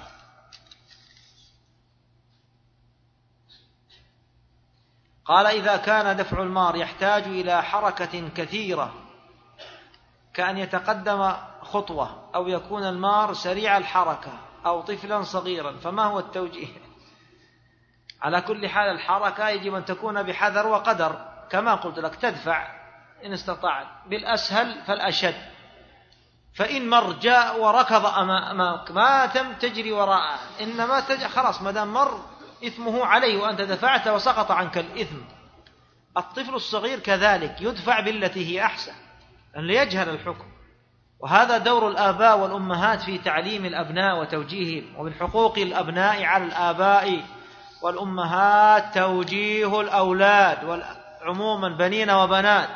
قال: إذا كان دفع المار يحتاج إلى حركة كثيرة كأن يتقدم خطوة أو يكون المار سريع الحركة أو طفلا صغيرا فما هو التوجيه؟ على كل حال الحركة يجب أن تكون بحذر وقدر، كما قلت لك تدفع إن استطعت بالأسهل فالأشد. فإن مر جاء وركض أمامك ما تجري وراءه، إنما خلاص ما دام مر إثمه عليه وأنت دفعت وسقط عنك الإثم. الطفل الصغير كذلك يدفع بالتي هي أحسن أن ليجهل الحكم، وهذا دور الآباء والأمهات في تعليم الأبناء وتوجيههم. ومن حقوق الأبناء على الآباء والأمهات توجيه الأولاد عموما بنين وبنات.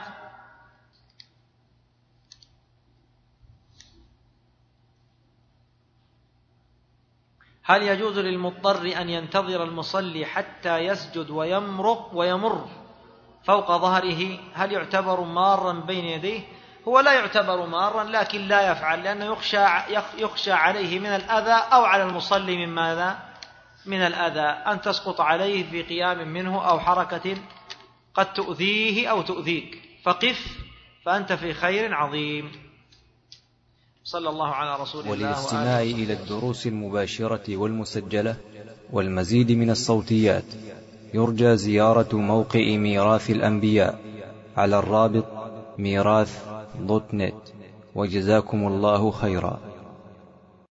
هل يجوز للمضطر أن ينتظر المصلي حتى يسجد ويمر فوق ظهره هل يعتبر مارا بين يديه؟ هو لا يعتبر مارا، لكن لا يفعل لأنه يخشى عليه من الأذى، أو على المصلي من ماذا؟ من الأذى، أن تسقط عليه في قيام منه أو حركة قد تؤذيه أو تؤذيك، فقف فأنت في خير عظيم. صلى الله على رسول الله. وللاستماع إلى الدروس المباشرة والمسجلة والمزيد من الصوتيات يرجى زيارة موقع ميراث الأنبياء على الرابط ميراث.net. وجزاكم الله خيرا.